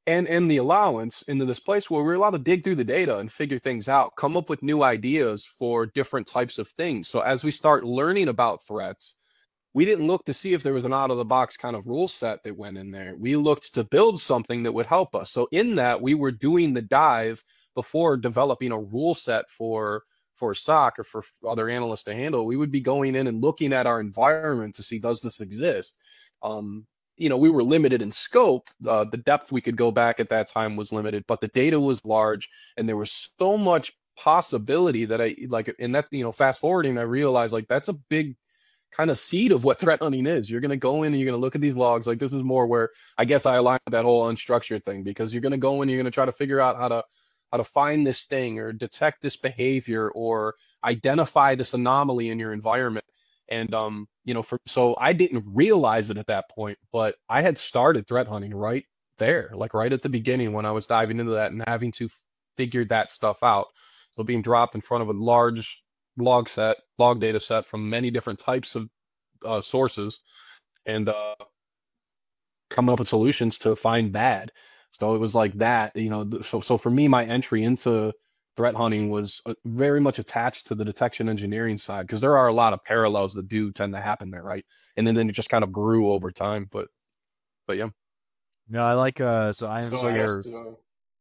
and and the allowance into this place where we're allowed to dig through the data and figure things out, come up with new ideas for different types of things. So as we start learning about threats, we didn't look to see if there was an out of the box kind of rule set that went in there. We looked to build something that would help us. So in that, we were doing the dive before developing a rule set for for S O C or for other analysts to handle. We would be going in and looking at our environment to see, does this exist? Um, you know, we were limited in scope. Uh, the depth we could go back at that time was limited, but the data was large, and there was so much possibility that I like. And that, you know, fast forwarding, I realized like that's a big kind of seed of what threat hunting is. You're going to go in and you're going to look at these logs. Like this is more where I guess I align with that whole unstructured thing, because you're going to go in and you're going to try to figure out how to how to find this thing or detect this behavior or identify this anomaly in your environment. And um, you know, for so I didn't realize it at that point, but I had started threat hunting right there, like right at the beginning when I was diving into that and having to figure that stuff out. So being dropped in front of a large log set, log data set from many different types of uh, sources, and uh, coming up with solutions to find bad. So it was like that, you know. So so for me, my entry into threat hunting was uh, very much attached to the detection engineering side, because there are a lot of parallels that do tend to happen there, right? And then, then it just kind of grew over time. But but yeah. No, I like uh so I am So I guess. cyber. Uh,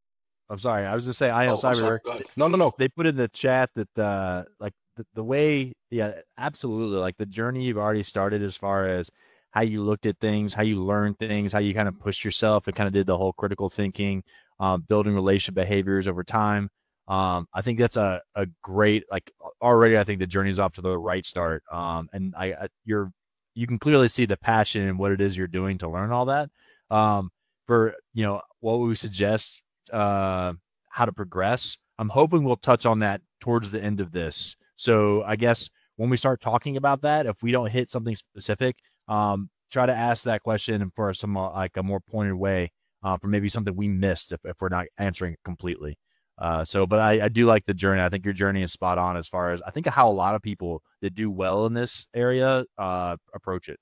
I'm sorry, I was just saying I am oh, I'm sorry. cyber. Go ahead. No, no, no. They put in the chat that uh like the, the way, yeah, absolutely, like the journey you've already started as far as how you looked at things, how you learned things, how you kind of pushed yourself and kind of did the whole critical thinking, um, building relationship behaviors over time. Um, I think that's a, a great, like, already I think the journey's off to the right start. Um, and I, I you're you can clearly see the passion in what it is you're doing to learn all that. Um, for you know what we suggest, uh, how to progress. I'm hoping we'll touch on that towards the end of this. So I guess when we start talking about that, if we don't hit something specific, um, try to ask that question for some uh, like a more pointed way, uh, for maybe something we missed if, if we're not answering it completely. Uh, so, but I, I do like the journey. I think your journey is spot on as far as I think how a lot of people that do well in this area uh, approach it.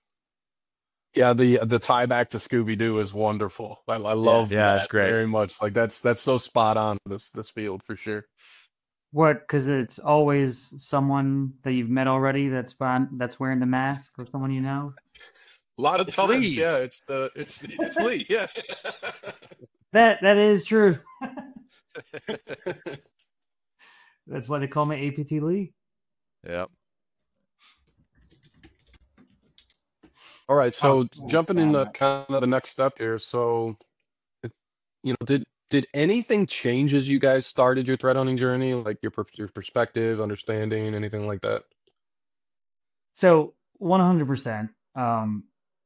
Yeah, the the tie back to Scooby Doo is wonderful. I, I Yeah. love Yeah, it's that great. very much. Like that's that's so spot on for this this field for sure. What? Because it's always someone that you've met already that's bon- that's wearing the mask, or someone you know. A lot of It's times, Lee. yeah, it's the it's it's Lee, yeah. That that is true. That's why they call me A P T Lee. Yep. All right, Oh, so oh, jumping in damn the it. kind of the next step here. So it's you know, did did anything change as you guys started your threat hunting journey, like your per- your perspective, understanding, anything like that? So one hundred percent. Um,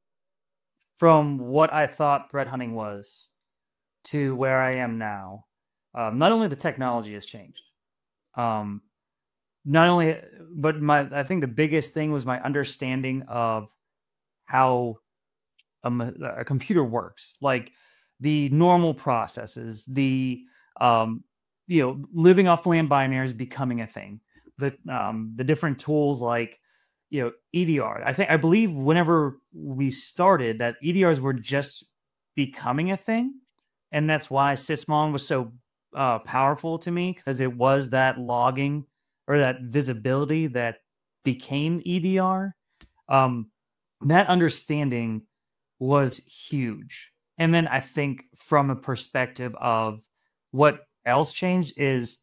from what I thought threat hunting was to where I am now, um, not only the technology has changed, um, not only, but my, I think the biggest thing was my understanding of how a, a computer works, like the normal processes, the, um, you know, living off land binaries becoming a thing, the, um, the different tools like, you know, E D R. I think, I believe whenever we started that E D Rs were just becoming a thing. And that's why Sysmon was so uh, powerful to me, because it was that logging or that visibility that became E D R. Um, that understanding was huge. And then I think from a perspective of what else changed is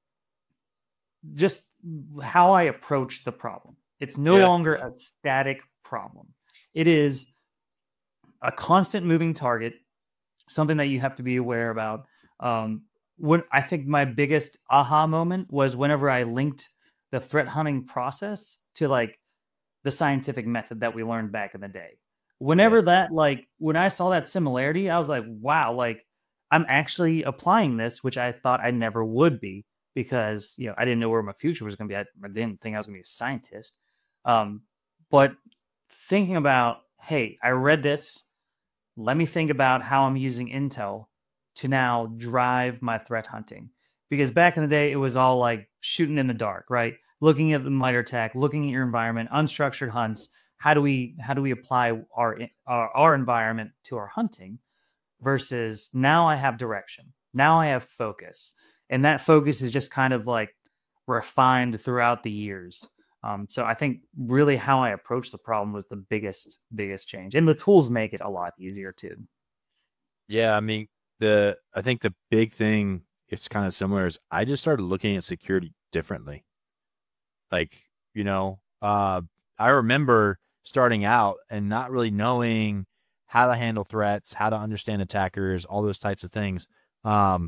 just how I approach the problem. It's no Yeah, longer a static problem. It is a constant moving target, something that you have to be aware about. Um, when I think my biggest aha moment was whenever I linked the threat hunting process to like the scientific method that we learned back in the day. Yeah. Whenever that, like, when I saw that similarity, I was like, wow, like, I'm actually applying this, which I thought I never would be because, you know, I didn't know where my future was going to be. I, I didn't think I was going to be a scientist. Um, but thinking about, hey, I read this. Let me think about how I'm using Intel to now drive my threat hunting. Because back in the day, it was all like shooting in the dark, right? Looking at the MITRE ATT&CK, looking at your environment, unstructured hunts. How do we how do we apply our our, our environment to our hunting? versus now I have direction. Now I have focus. And that focus is just kind of like refined throughout the years. Um, so I think really how I approached the problem was the biggest, biggest change. And the tools make it a lot easier too. Yeah, I mean, the I think the big thing, it's kind of similar, is I just started looking at security differently. Like, you know, uh, I remember starting out and not really knowing how to handle threats, how to understand attackers, all those types of things. Um,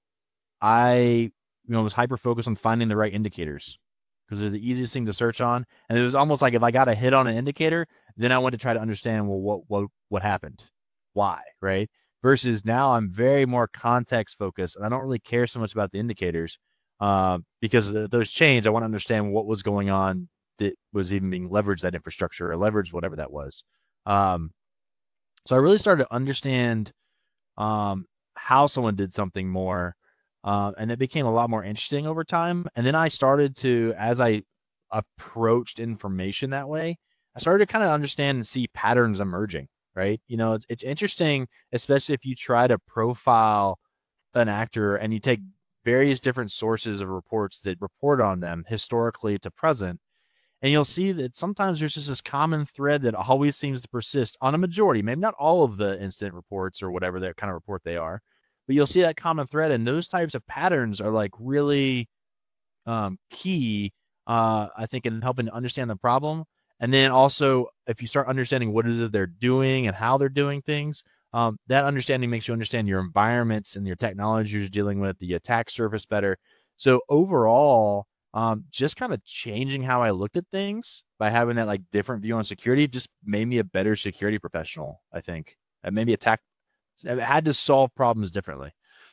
I, you know, was hyper focused on finding the right indicators because they're the easiest thing to search on. And it was almost like if I got a hit on an indicator, then I went to try to understand, well, what what what happened, why, right? Versus now I'm very more context focused, and I don't really care so much about the indicators, uh, because of those change. I want to understand what was going on that was even being leveraged, that infrastructure or leveraged whatever that was. Um, so I really started to understand um, how someone did something more, uh, and it became a lot more interesting over time. And then I started to, as I approached information that way, I started to kind of understand and see patterns emerging, right? You know, it's, it's interesting, especially if you try to profile an actor and you take various different sources of reports that report on them historically to present, and you'll see that sometimes there's just this common thread that always seems to persist on a majority, maybe not all of the incident reports or whatever that kind of report they are, but you'll see that common thread, and those types of patterns are like really um, key, uh, I think, in helping to understand the problem. And then also, if you start understanding what it is that they're doing and how they're doing things, um, that understanding makes you understand your environments and your technology you're dealing with, the attack surface better. So overall, um, just kind of changing how I looked at things by having that like different view on security just made me a better security professional, I think. And maybe attack, I had to solve problems differently.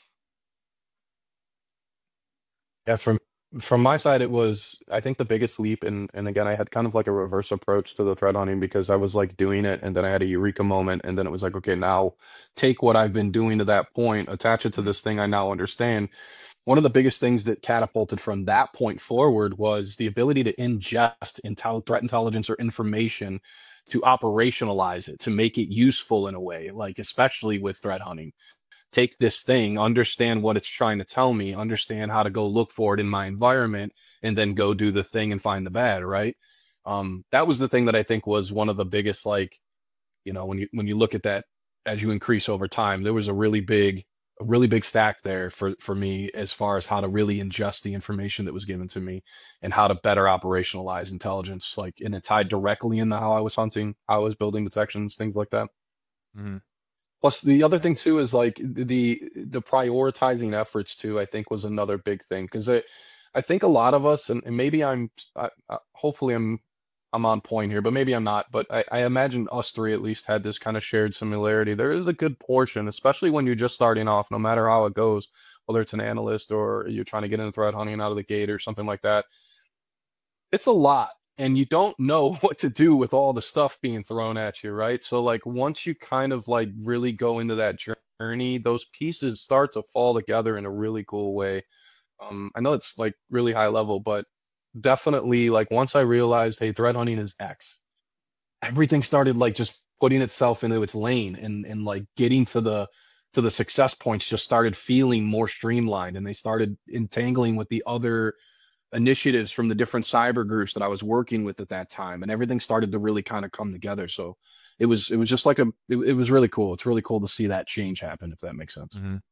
Yeah, from from my side, it was I think the biggest leap, and and again, I had kind of like a reverse approach to the threat hunting because I was like doing it, and then I had a eureka moment, and then it was like, okay, now take what I've been doing to that point, attach it to Mhm. this thing I now understand. One of the biggest things that catapulted from that point forward was the ability to ingest intel threat intelligence or information to operationalize it, to make it useful in a way, like especially with threat hunting. Take this thing, understand what it's trying to tell me, understand how to go look for it in my environment, and then go do the thing and find the bad, right? Um, that was the thing that I think was one of the biggest, like, you know, when you when you look at that as you increase over time, there was a really big a really big stack there for for me as far as how to really ingest the information that was given to me and how to better operationalize intelligence, like, and it tied directly into how I was hunting, how I was building detections, things like that. Mhm. Plus, the other thing too is like the the prioritizing efforts too, I think was another big thing because I I think a lot of us, and, and maybe I'm, I, I, hopefully I'm I'm on point here, but maybe I'm not. But I, I imagine us three at least had this kind of shared similarity. There is a good portion, especially when you're just starting off, no matter how it goes, whether it's an analyst or you're trying to get into threat hunting out of the gate or something like that. It's a lot, and you don't know what to do with all the stuff being thrown at you, right? So like once you kind of like really go into that journey, those pieces start to fall together in a really cool way. Um, I know it's like really high level, but definitely like once I realized, hey, threat hunting is X, everything started like just putting itself into its lane and and like getting to the to the success points just started feeling more streamlined, and they started entangling with the other initiatives from the different cyber groups that I was working with at that time, and everything started to really kind of come together. So it was it was just like a it, it was really cool. It's really cool to see that change happen, if that makes sense. Mhm.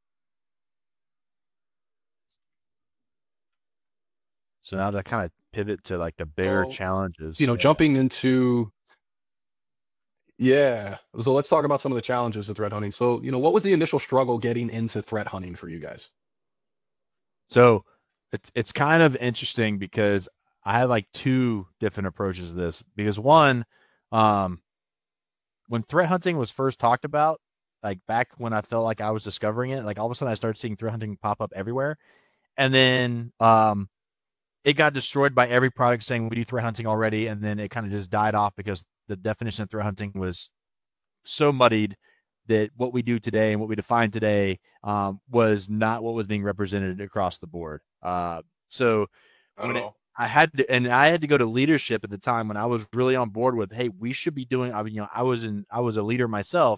So now to kind of pivot to like the bigger So, you challenges. know, jumping into yeah. So let's talk about some of the challenges of threat hunting. So, you know, what was the initial struggle getting into threat hunting for you guys? So it's it's kind of interesting because I have like two different approaches to this. Because one, um, when threat hunting was first talked about, like back when I felt like I was discovering it, like all of a sudden I started seeing threat hunting pop up everywhere, and then um, it got destroyed by every product saying we do threat hunting already, and then it kind of just died off because the definition of threat hunting was so muddied that what we do today and what we define today um, was not what was being represented across the board. Uh, so I don't when it, know. I had to, and I had to go to leadership at the time when I was really on board with, hey, we should be doing. I mean, you know, I was in, I was a leader myself,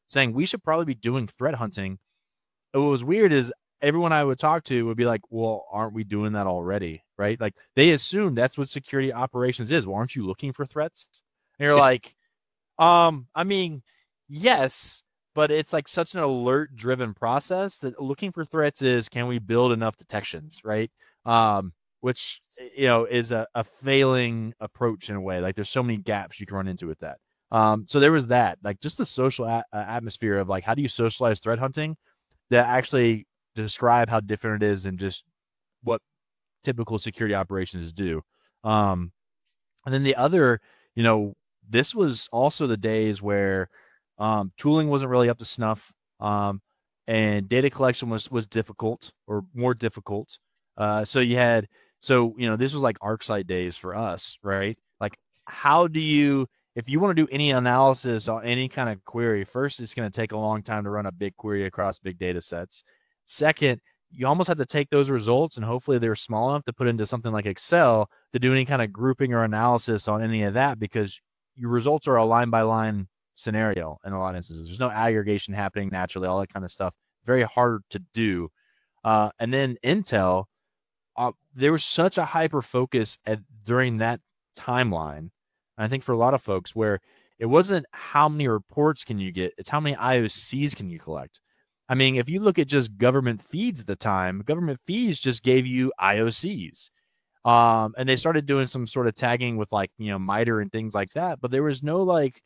saying we should probably be doing threat hunting. And what was weird is everyone I would talk to would be like, well, aren't we doing that already? Right? Like they assume that's what security operations is. Well, aren't you looking for threats? And you're like, um, I mean, yes, but it's like such an alert driven process that looking for threats is can we build enough detections, right? Um, which you know is a, a failing approach in a way. Like there's so many gaps you can run into with that. Um, so there was that, like just the social a- uh, atmosphere of like how do you socialize threat hunting that actually describe how different it is than just what typical security operations do. Um, and then the other, you know, this was also the days where um, tooling wasn't really up to snuff, um, and data collection was was difficult or more difficult. Uh, so you had, so you know, this was like ArcSight days for us, right? Like, how do you, if you want to do any analysis on any kind of query, first it's going to take a long time to run a big query across big data sets. Second, you almost have to take those results and hopefully they're small enough to put into something like Excel to do any kind of grouping or analysis on any of that because your results are a line by line scenario in a lot of instances. There's no aggregation happening naturally, all that kind of stuff. Very hard to do. Uh, and then Intel, uh, there was such a hyper focus at during that timeline. And I think for a lot of folks where it wasn't how many reports can you get, it's how many I O Cs can you collect. I mean, if you look at just government feeds at the time, government feeds just gave you I O Cs. Um, and they started doing some sort of tagging with like, you know, MITRE and things like that, but there was no like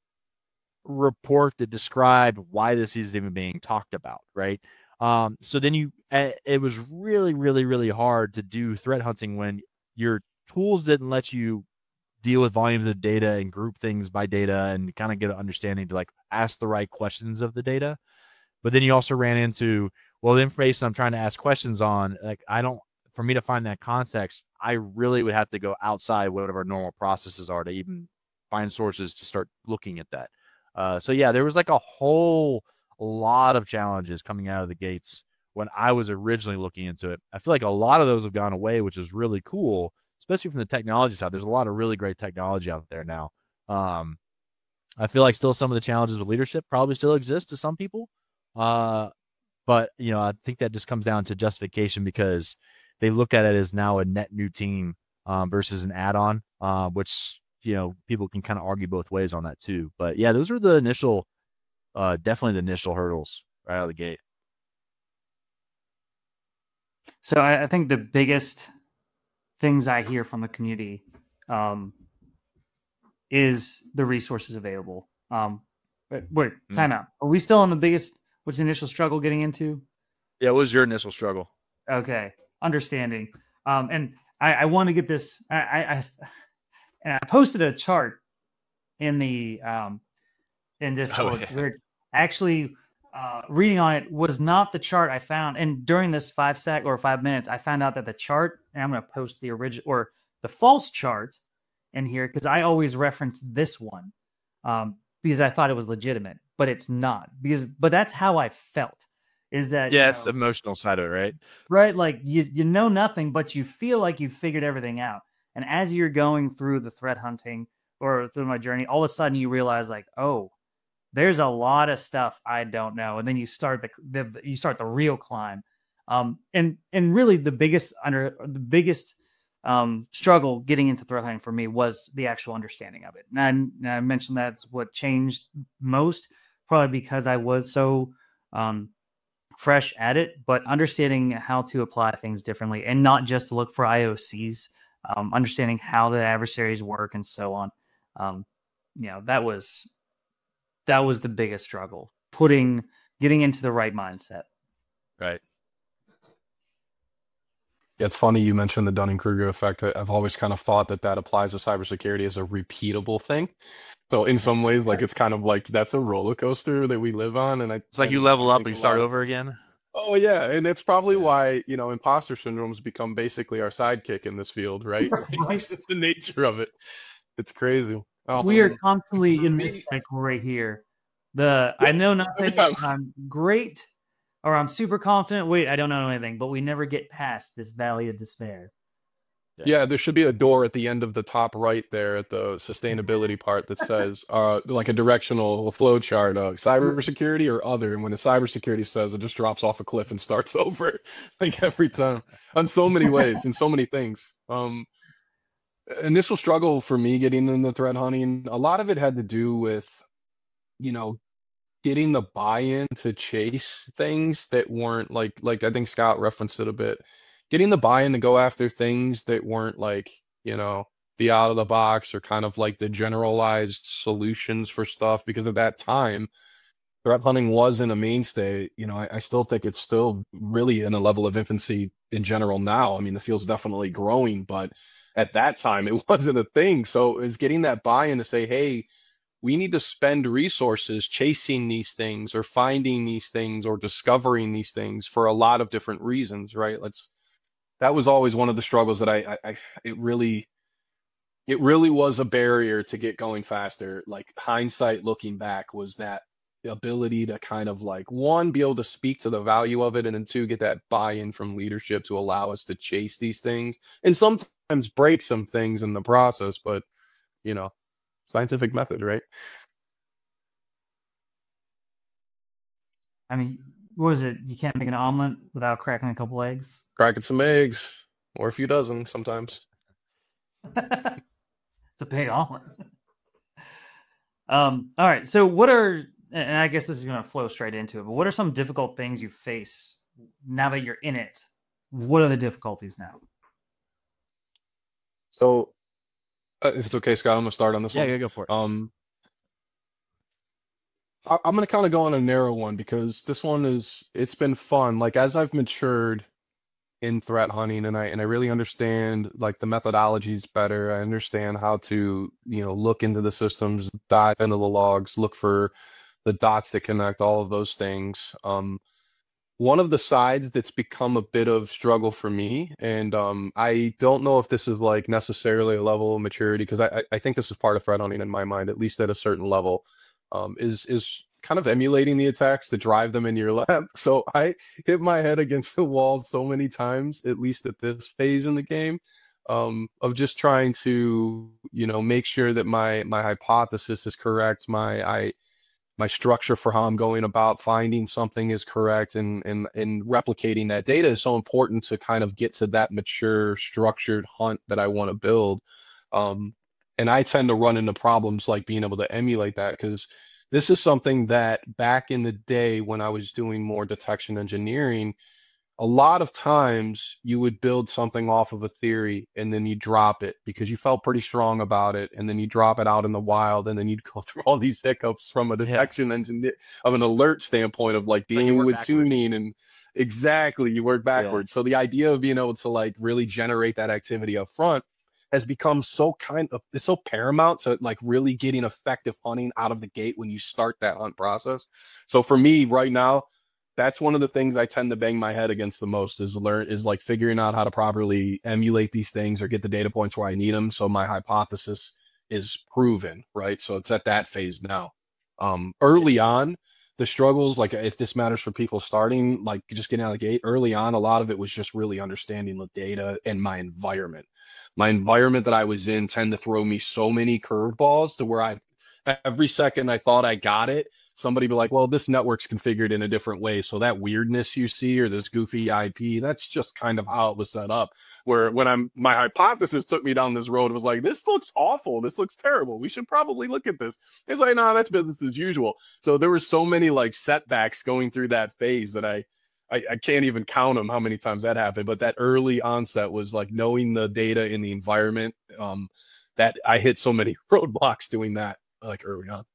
report that described why this is even being talked about, right? Um, so then you, it was really, really, really hard to do threat hunting when your tools didn't let you deal with volumes of data and group things by data and kind of get an understanding to like ask the right questions of the data. But then you also ran into, well, the information I'm trying to ask questions on, like I don't, for me to find that context, I really would have to go outside whatever our normal processes are to even find sources to start looking at that. Uh, so yeah, there was like a whole lot of challenges coming out of the gates when I was originally looking into it. I feel like a lot of those have gone away, which is really cool, especially from the technology side. There's a lot of really great technology out there now. Um, I feel like still some of the challenges with leadership probably still exist to some people. Uh, but you know, I think that just comes down to justification because they look at it as now a net new team um, versus an add-on, uh, which you know people can kind of argue both ways on that too. But yeah, those were the initial, uh, definitely the initial hurdles right out of the gate. So I, I think the biggest things I hear from the community um, is the resources available. Um, wait, wait, Mm. time out. Are we still on the biggest? What's the initial struggle getting into? Yeah, what was your initial struggle? Okay, understanding. Um, and I, I want to get this. I, I, I and I posted a chart in the um, in Oh Discord. yeah. We're actually uh, reading on it was not the chart I found. And during this five sec or five minutes, I found out that the chart, and I'm going to post the original or the false chart in here because I always reference this one um, because I thought it was legitimate, but it's not. Because but that's how I felt. Is that you Yeah, it's the know emotional side of it, right? right? Like you you know nothing, but you feel like you've figured everything out. And as you're going through the threat hunting or through my journey, all of a sudden you realize like, oh, there's a lot of stuff I don't know, and then you start the, the you start the real climb. Um, and and really the biggest under the biggest um, struggle getting into threat hunting for me was the actual understanding of it. And I, and I mentioned that's what changed most, probably because I was so um, fresh at it, but understanding how to apply things differently and not just to look for I O Cs, um, understanding how the adversaries work and so on. Um, you know, that was that was the biggest struggle, putting getting into the right mindset. Right. Yeah, it's funny you mentioned the Dunning-Kruger effect. I- I've always kind of thought that that applies to cybersecurity as a repeatable thing. So in some ways, like it's kind of like that's a roller coaster that we live on, and I It's like you and I level up think and a you start lot of over us. again. Oh yeah, and it's probably Yeah. why, you know, imposter syndrome's become basically our sidekick in this field, right? Right. It's just the nature of it. It's crazy. We are Um, constantly in this me, cycle right here. The I yep, know every nothing, time. I'm great, or I'm super confident. Wait, I don't know anything, but we never get past this valley of despair. Yeah. Yeah, there should be a door at the end of the top right there at the sustainability part that says, uh, like a directional flow chart, uh, cybersecurity or other. And when the cybersecurity says, it just drops off a cliff and starts over, like every time, on so many ways, in so many things. Um, initial struggle for me getting into threat hunting, a lot of it had to do with, you know, getting the buy-in to chase things that weren't like like I think Scott referenced it a bit. Getting the buy-in to go after things that weren't like, you know, the out of the box or kind of like the generalized solutions for stuff because at that time threat hunting wasn't a mainstay. You know, I, I still think it's still really in a level of infancy in general now. I mean, the field's definitely growing, but at that time it wasn't a thing. So it's getting that buy-in to say, hey, we need to spend resources chasing these things or finding these things or discovering these things for a lot of different reasons, right? Let's that was always one of the struggles that I, I, I it really it really was a barrier to get going faster. Like hindsight looking back was that the ability to kind of like one, be able to speak to the value of it, and then two, get that buy-in from leadership to allow us to chase these things and sometimes break some things in the process, but you know, scientific method, right? I mean, what is it? You can't make an omelet without cracking a couple eggs. Cracking some eggs or a few dozen sometimes. It's a big omelet. Um, all right. So what are, and I guess this is going to flow straight into it, but what are some difficult things you face now that you're in it? What are the difficulties now? So, uh, if it's okay, Scott, I'm gonna start on this Yeah, one. yeah, go for it. Um, I, I'm gonna kind of go on a narrow one because this one is it's been fun. Like as I've matured in threat hunting and I and I really understand like the methodologies better. I understand how to, you know, look into the systems, dive into the logs, look for the dots that connect, all of those things. Um, one of the sides that's become a bit of struggle for me, and um, I don't know if this is like necessarily a level of maturity, because I, I I think this is part of threat hunting in my mind, at least at a certain level, um, is is kind of emulating the attacks to drive them in your lap. So I hit my head against the wall so many times, at least at this phase in the game, um, of just trying to, you know, make sure that my my hypothesis is correct, my I my structure for how I'm going about finding something is correct, and and and replicating that data is so important to kind of get to that mature structured hunt that I want to build. Um, and I tend to run into problems like being able to emulate that because this is something that back in the day when I was doing more detection engineering, a lot of times you would build something off of a theory and then you drop it because you felt pretty strong about it, and then you drop it out in the wild, and then you'd go through all these hiccups from a Yeah. detection engine of an alert standpoint of like It's like you dealing work with backwards. tuning and exactly you work Yeah. backwards. So the idea of being able to like really generate that activity up front has become so kind of it's so paramount to like really getting effective hunting out of the gate when you start that hunt process. So for me right now, that's one of the things I tend to bang my head against the most is learn is like figuring out how to properly emulate these things or get the data points where I need them. So my hypothesis is proven, right? So it's at that phase now. Um, Yeah. early on, the struggles, like if this matters for people starting, like just getting out of the gate, early on, a lot of it was just really understanding the data and my environment. My environment that I was in tend to throw me so many curveballs to where I every second I thought I got it, somebody be like, well, this network's configured in a different way. So that weirdness you see or this goofy I P, that's just kind of how it was set up. Where when I'm my hypothesis took me down this road, it was like, this looks awful. This looks terrible. We should probably look at this. It's like, nah, that's business as usual. So there were so many like setbacks going through that phase that I I, I can't even count them how many times that happened. But that early onset was like knowing the data in the environment. Um, that I hit so many roadblocks doing that like early on.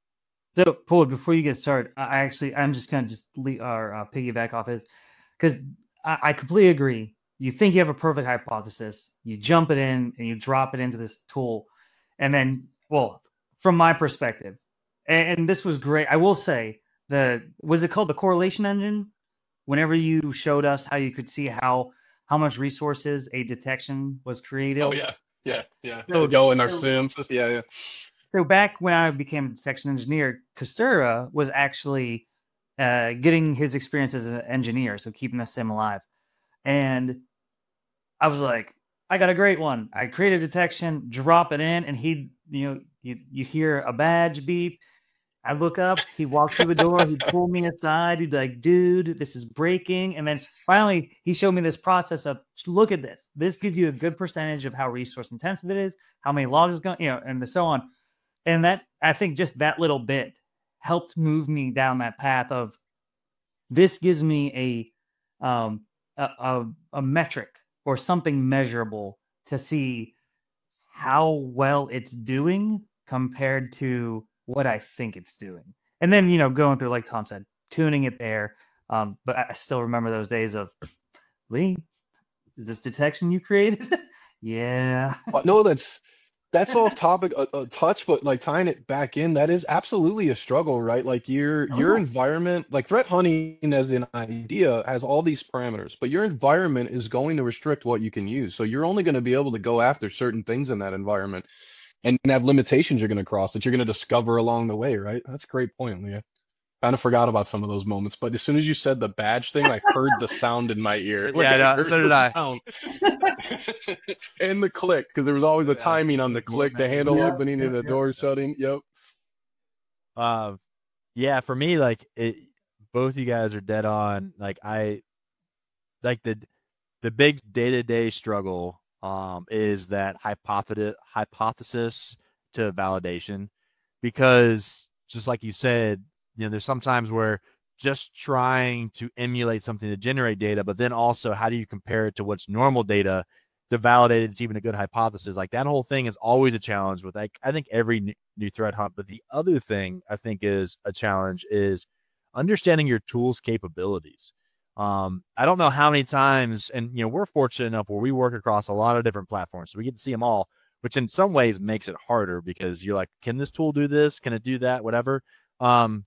So, Paul, before you get started, I I actually, I'm just going to just le or uh, piggyback off his, because I, I completely agree. You think you have a perfect hypothesis, you jump it in and you drop it into this tool, and then, well, from my perspective, and, and this was great. I will say the was it called the correlation engine? Whenever you showed us how you could see how how much resources a detection was Oh created. yeah, yeah, yeah. So, Yo, in our so sims, yeah, yeah. so back when I became a detection engineer, Costura was actually uh, getting his experience as an engineer, so keeping the sim alive. And I was like, I got a great one. I create a detection, drop it in, and he, you know, you, you hear a badge beep. I look up, he walked through the door, he'd pull me aside, he'd be like, dude, this is breaking. And then finally, he showed me this process of, look at this. This gives you a good percentage of how resource intensive it is, how many logs is going, you know, and so on. And that, I think just that little bit helped move me down that path of this gives me a, um, a, a, a metric or something measurable to see how well it's doing compared to what I think it's doing. And then, you know, going through, like Tom said, tuning it there. Um, but I still remember those days of, Lee, is this detection you created? Yeah. Uh, No, that's that's off topic a, a touch, but like tying it back in, that is absolutely a struggle, right? Like your Oh, your yeah. environment, like threat hunting as an idea has all these parameters, but your environment is going to restrict what you can use. So you're only going to be able to go after certain things in that environment and have limitations you're going to cross that you're going to discover along the way, right? That's a great point, Leah. Kind of forgot about some of those moments, but as soon as you said the badge thing, I heard the sound in my ear. Like Yeah, I no, heard so did the I. sound and the click, because there was always a Yeah, timing on the the door click, the banging. handle Yep. opening and Yep. the Yep. door shutting. Yep. Uh, yeah, for me, like it, both you guys are dead on. Like I, like the the big day to day struggle um, is that hypothesis hypothesis to validation, because just like you said, you know, there's sometimes where just trying to emulate something to generate data, but then also how do you compare it to what's normal data to validate it's even a good hypothesis? Like that whole thing is always a challenge with like I think every new, new threat hunt. But the other thing I think is a challenge is understanding your tool's capabilities. Um, I don't know how many times, and you know, we're fortunate enough where we work across a lot of different platforms, so we get to see them all, which in some ways makes it harder because you're like, can this tool do this? Can it do that? Whatever. Um,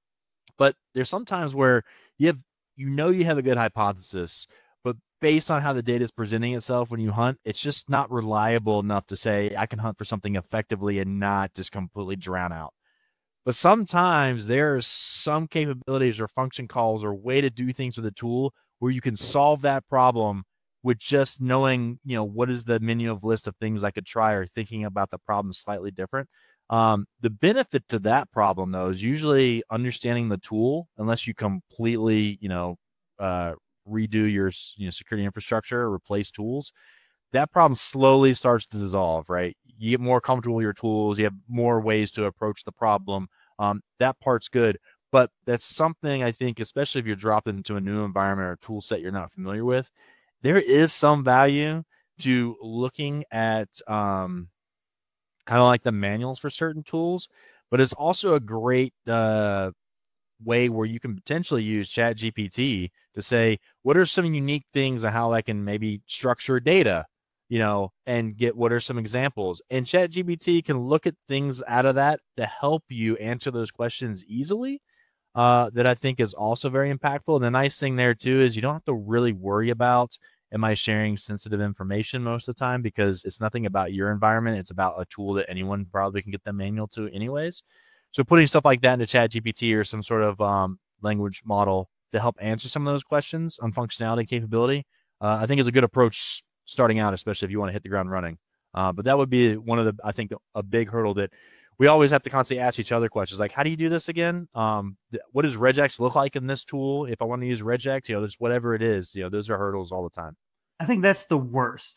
but there's sometimes where you have, you know, you have a good hypothesis, but based on how the data is presenting itself when you hunt, it's just not reliable enough to say I can hunt for something effectively and not just completely drown out. But sometimes there's some capabilities or function calls or way to do things with a tool where you can solve that problem with just knowing, you know, what is the menu of list of things I could try or thinking about the problem slightly different. Um, the benefit to that problem though is usually understanding the tool, unless you completely, you know, uh, redo your, you know, security infrastructure or replace tools. That problem slowly starts to dissolve, right? You get more comfortable with your tools, you have more ways to approach the problem. Um, that part's good, but that's something I think, especially if you're dropped into a new environment or a tool set you're not familiar with, there is some value to looking at um, kind of like the manuals for certain tools, but it's also a great uh, way where you can potentially use ChatGPT to say, what are some unique things of how I can maybe structure data, you know, and get what are some examples. And ChatGPT can look at things out of that to help you answer those questions easily. Uh, that I think is also very impactful. And the nice thing there too is you don't have to really worry about am I sharing sensitive information most of the time because it's nothing about your environment. It's about a tool that anyone probably can get the manual to anyways. So putting stuff like that into ChatGPT or some sort of um, language model to help answer some of those questions on functionality and capability, uh, I think is a good approach starting out, especially if you want to hit the ground running. Uh, but that would be one of the, I think, a big hurdle that we always have to constantly ask each other questions like, how do you do this again? Um, th- what does regex look like in this tool? If I want to use regex, you know, there's whatever it is, you know, those are hurdles all the time. I think that's the worst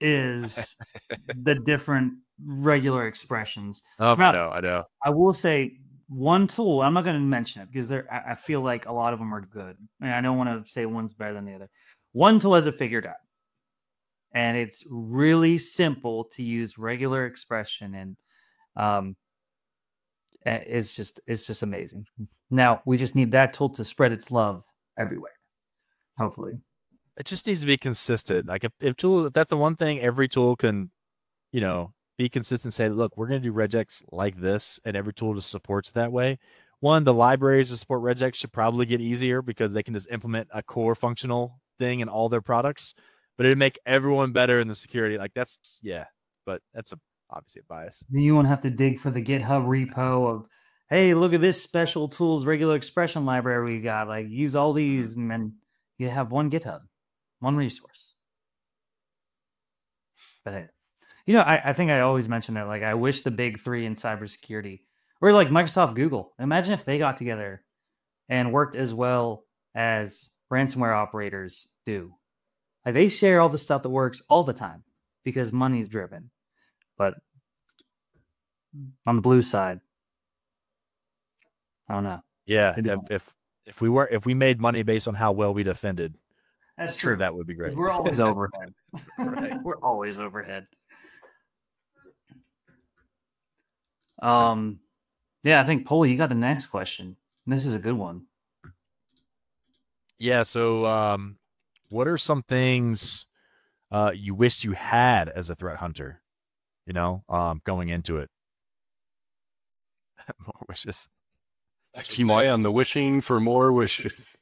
is the different regular expressions. Oh, I Now, know, I know. I will say one tool, I'm not going to mention it because there, I I feel like a lot of them are good. And I don't want to say one's better than the other. One tool has it figured out, and it's really simple to use regular expression, and um, eh, it's just it's just amazing. Now we just need that tool to spread its love everywhere, hopefully. It just needs to be consistent. Like if, if tool, if that's the one thing every tool can, you know, be consistent, say, look, we're going to do regex like this, and every tool just supports that way. One, the libraries to support regex should probably get easier because they can just implement a core functional thing in all their products, but it'd make everyone better in the security. Like that's, yeah, but that's a, obviously a bias. Then you won't have to dig for the GitHub repo of, hey, look at this special tools regular expression library we got. Like use all these, and then you have one GitHub, one resource. But you know, I, I think I always mention that. Like, I wish the big three in cybersecurity, or like Microsoft, Google. Imagine if they got together and worked as well as ransomware operators do. Like, they share all the stuff that works all the time because money's driven. But on the blue side, I don't know. Yeah, Maybe if don't. if if we were if we made money based on how well we defended, That's sure true. that would be Because great. we're always overhead. Right. We're always overhead. Um, yeah, I think Poli, you got the next question. This is a good one. Yeah, so um, what are some things uh you wished you had as a threat hunter, you know, um, going into it? More wishes. X-Man, the wishing for more wishes.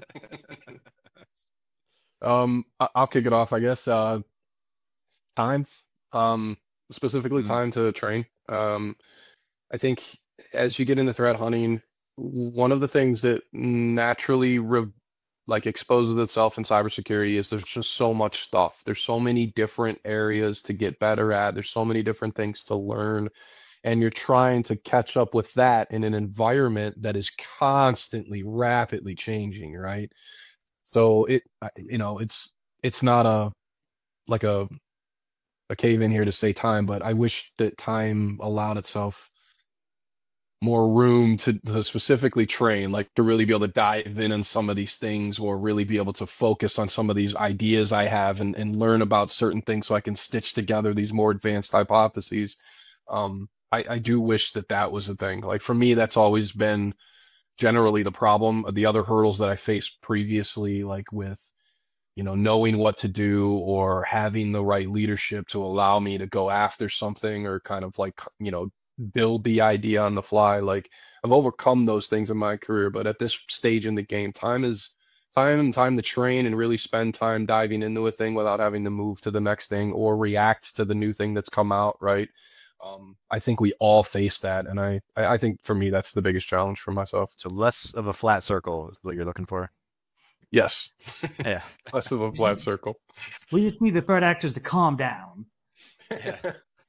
Um, I- I'll kick it off, I guess. Uh, time, um, specifically Mm, time to train. Um, I think as you get into threat hunting, one of the things that naturally re like exposes itself in cybersecurity is there's just so much stuff. There's so many different areas to get better at. There's so many different things to learn, and you're trying to catch up with that in an environment that is constantly rapidly changing, right? So it, I- you know, it's it's not a like a a cave in here to say time, but I wish that time allowed itself more room to, to specifically train, like to really be able to dive in on some of these things or really be able to focus on some of these ideas I have and, and learn about certain things so I can stitch together these more advanced hypotheses. Um, I, I do wish that that was a thing. Like for me, that's always been generally the problem. The other hurdles that I faced previously, like with you know, knowing what to do or having the right leadership to allow me to go after something or kind of like, you know, build the idea on the fly. Like I've overcome those things in my career, but at this stage in the game, time is time and time to train and really spend time diving into a thing without having to move to the next thing or react to the new thing that's come out, right? Um, I think we all face that, and I, I I think for me that's the biggest challenge for myself. so less of a flat circle is what you're looking for. Yes, Yeah. less of a flat circle. We just need the threat actors to calm down. Yeah.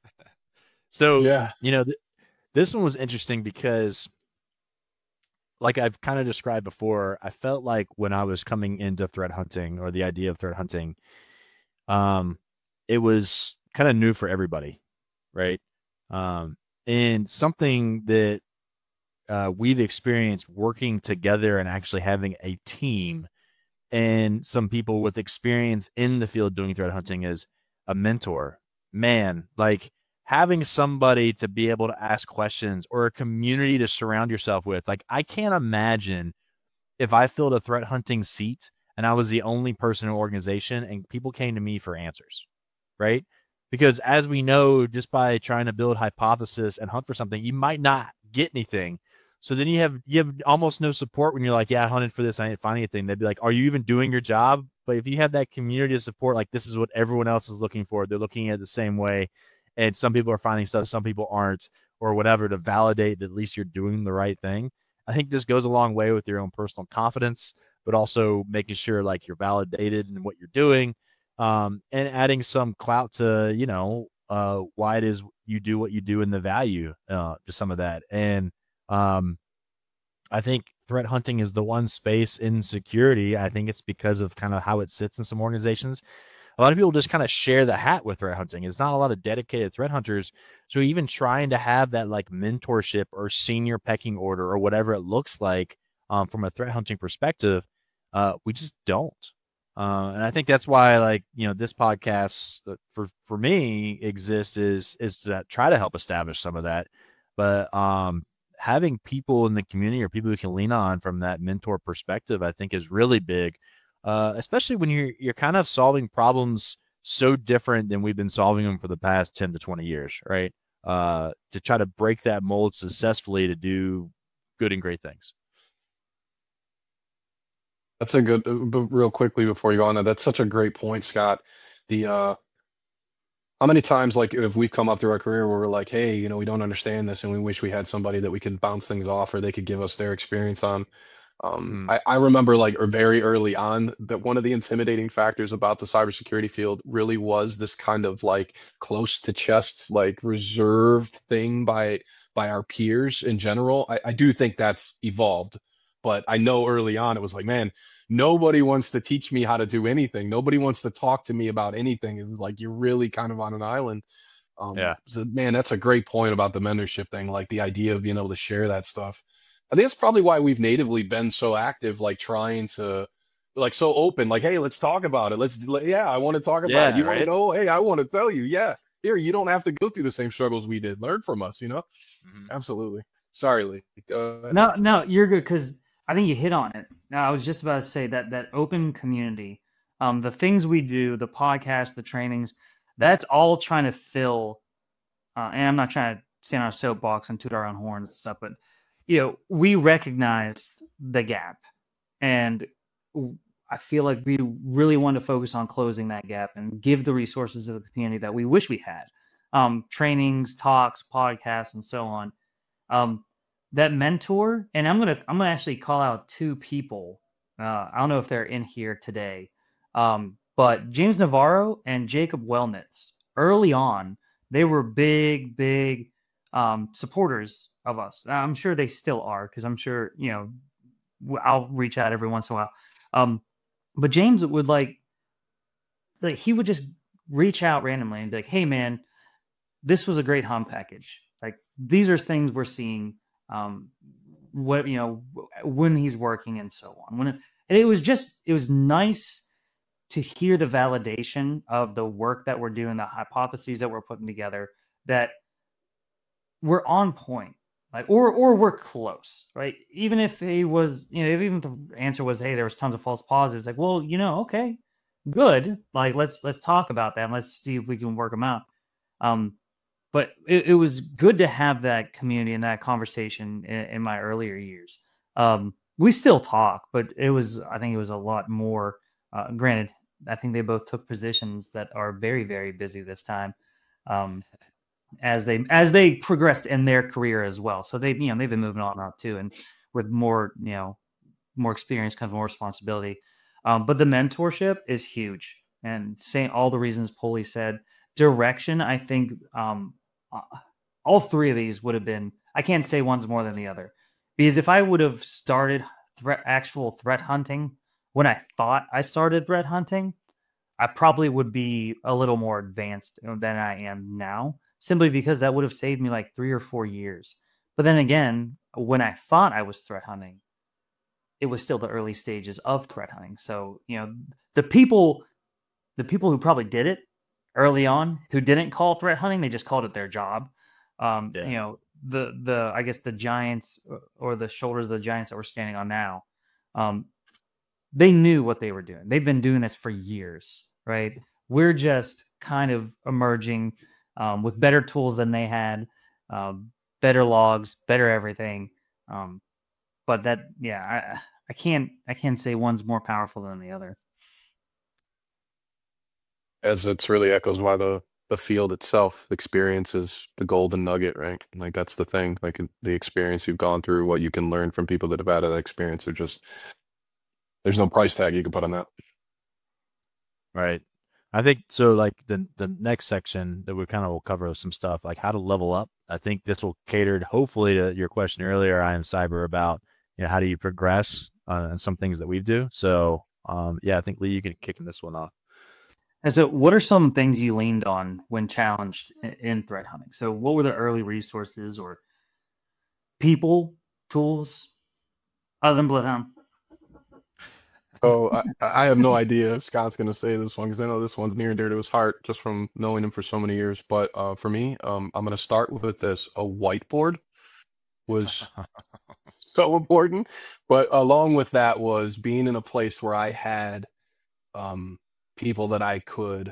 So, Yeah. you know, th this one was interesting because, like I've kind of described before, I felt like when I was coming into threat hunting or the idea of threat hunting, um, it was kind of new for everybody, right? Um, and something that uh, we've experienced working together and actually having a team and some people with experience in the field doing threat hunting is a mentor. Man, like having somebody to be able to ask questions or a community to surround yourself with. Like I can't imagine if I filled a threat hunting seat and I was the only person in the organization and people came to me for answers, right? Because as we know, just by trying to build hypothesis and hunt for something, you might not get anything. So then you have you have almost no support when you're like, yeah, I hunted for this, I didn't find anything. They'd be like, are you even doing your job? But if you have that community of support, like this is what everyone else is looking for, they're looking at it the same way, and some people are finding stuff, some people aren't, or whatever, to validate that at least you're doing the right thing. I think this goes a long way with your own personal confidence, but also making sure like you're validated in what you're doing, um, and adding some clout to, you know, uh, why it is you do what you do and the value uh, to some of that. And um, I think threat hunting is the one space in security. I think it's because of kind of how it sits in some organizations. A lot of people just kind of share the hat with threat hunting. It's not a lot of dedicated threat hunters. So even trying to have that like mentorship or senior pecking order or whatever it looks like um, from a threat hunting perspective, uh, we just don't. Uh, and I think that's why like you know this podcast uh, for for me exists is is to try to help establish some of that. But um, having people in the community or people who can lean on from that mentor perspective, I think is really big, uh, especially when you're you're kind of solving problems so different than we've been solving them for the past ten to twenty years, right? Uh, to try to break that mold successfully to do good and great things. That's a good, uh, but real quickly before you go on that, that's such a great point, Scott. The uh, how many times like if we've come up through our career where we're like, hey, you know, we don't understand this and we wish we had somebody that we could bounce things off or they could give us their experience on. Um, Mm, I, I remember like or very early on that one of the intimidating factors about the cybersecurity field really was this kind of like close to chest, like reserved thing by by our peers in general. I, I do think that's evolved, but I know early on it was like, man, nobody wants to teach me how to do anything. Nobody wants to talk to me about anything. It was like you're really kind of on an island. Um, yeah. so man, that's a great point about the mentorship thing, like the idea of being able to share that stuff. I think that's probably why we've natively been so active, like trying to, like so open, like, hey, let's talk about it. Let's, let- yeah, I want to talk about it. Yeah, You want to right? know? Hey, I want to tell you. Yeah, here, you don't have to go through the same struggles we did. Learn from us, you know? Hmm. Absolutely. Sorry, Lee. Go ahead. No, no, you're good because I think you hit on it. Now, I was just about to say that that open community, um, the things we do, the podcast, the trainings, that's all trying to fill. Uh, and I'm not trying to stand on a soapbox and toot our own horns and stuff, but you know, we recognized the gap, and w- I feel like we really want to focus on closing that gap and give the resources to the community that we wish we had, um, trainings, talks, podcasts, and so on. Um, that mentor, and I'm gonna I'm gonna actually call out two people. Uh, I don't know if they're in here today, um, but James Navarro and Jacob Wellnitz. Early on, they were big, big um, supporters of us. I'm sure they still are, because I'm sure you know w- I'll reach out every once in a while. Um, but James would like like he would just reach out randomly and be like, "Hey man, this was a great hum package. Like these are things we're seeing, um, what you know when he's working and so on. When it, and it was just it was nice to hear the validation of the work that we're doing, the hypotheses that we're putting together, that we're on point, like or or we're close, right? Even if he was, you know, even if the answer was, hey, there was tons of false positives, like, well, you know, okay, good, like let's let's talk about that and let's see if we can work them out. Um, but it, it was good to have that community and that conversation in, in my earlier years. Um, we still talk, but it was I think it was a lot more. Uh, granted, I think they both took positions that are very very busy this time, um, as they as they progressed in their career as well. So they you know they've been moving on up too, and with more you know more experience comes more responsibility. Um, but the mentorship is huge, and saying all the reasons Pulley said, direction. I think um, uh, all three of these would have been. I can't say one's more than the other, because if I would have started threat actual threat hunting when I thought I started threat hunting, I probably would be a little more advanced than I am now, simply because that would have saved me like three or four years. But then again, when I thought I was threat hunting, it was still the early stages of threat hunting. So, you know, the people the people who probably did it early on, who didn't call threat hunting, they just called it their job. Um, Yeah. you know, the the I guess the giants or the shoulders of the giants that we're standing on now, um, they knew what they were doing. They've been doing this for years, right? We're just kind of emerging um, with better tools than they had, um, better logs, better everything. Um, but that, yeah, I, I can't I can't say one's more powerful than the other. As it's really echoes why the the field itself experiences the golden nugget, right? Like that's the thing. Like the experience you've gone through, what you can learn from people that have had that experience, are just there's no price tag you can put on that. Right. I think so. Like the the next section that we kind of will cover some stuff like how to level up. I think this will cater hopefully to your question earlier, Ian Cyber, about you know how do you progress uh, and some things that we do. So um, yeah, I think Lee, you can kick this one off. And so, what are some things you leaned on when challenged in, in threat hunting? So, what were the early resources or people, tools, other than Bloodhound? So I, I have no idea if Scott's gonna say this one because I know this one's near and dear to his heart just from knowing him for so many years. But uh, for me, um, I'm gonna start with this. A whiteboard was so important, but along with that was being in a place where I had um, people that I could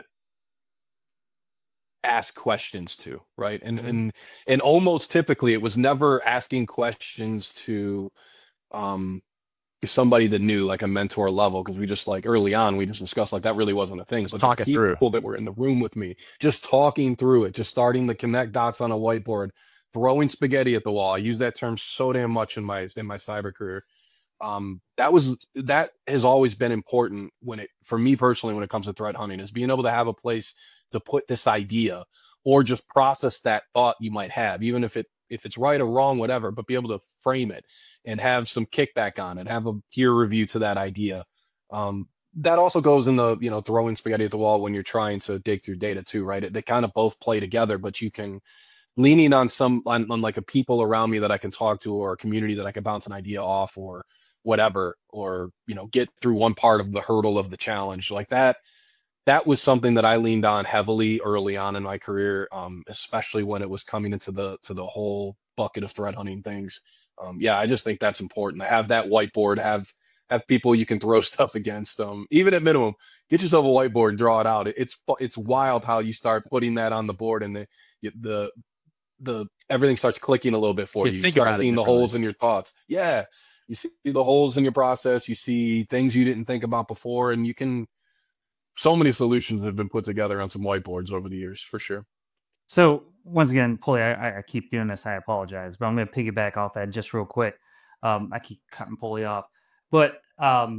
ask questions to, right? And Hmm. and and almost typically it was never asking questions to um somebody that knew like a mentor level because we just like early on we just discussed like that really wasn't a thing. Just But the talk it through. people that were in the room with me, just talking through it, just starting to connect dots on a whiteboard, throwing spaghetti at the wall. I use that term so damn much in my in my cyber career. Um, that was that has always been important when it for me personally when it comes to threat hunting is being able to have a place to put this idea or just process that thought you might have, even if it if it's right or wrong, whatever, but be able to frame it and have some kickback on it, have a peer review to that idea. Um, that also goes in the, you know, throwing spaghetti at the wall when you're trying to dig through data too, right? They kind of both play together, but you can leaning on some on, on like a people around me that I can talk to or a community that I can bounce an idea off or whatever, or, you know, get through one part of the hurdle of the challenge like that. That was something that I leaned on heavily early on in my career, um, especially when it was coming into the to the whole bucket of threat hunting things. Um, yeah, I just think that's important to have that whiteboard, have have people you can throw stuff against. Um, even at minimum, get yourself a whiteboard and draw it out. It, it's it's wild how you start putting that on the board and the the the everything starts clicking a little bit for You you. You think start about it seeing the differently. holes in your thoughts. Yeah, you see the holes in your process. You see things you didn't think about before, and you can. So many solutions have been put together on some whiteboards over the years, for sure. So once again, Pulley, I, I I keep doing this. I apologize, but I'm going to piggyback off that just real quick. Um, I keep cutting Pulley off, but um,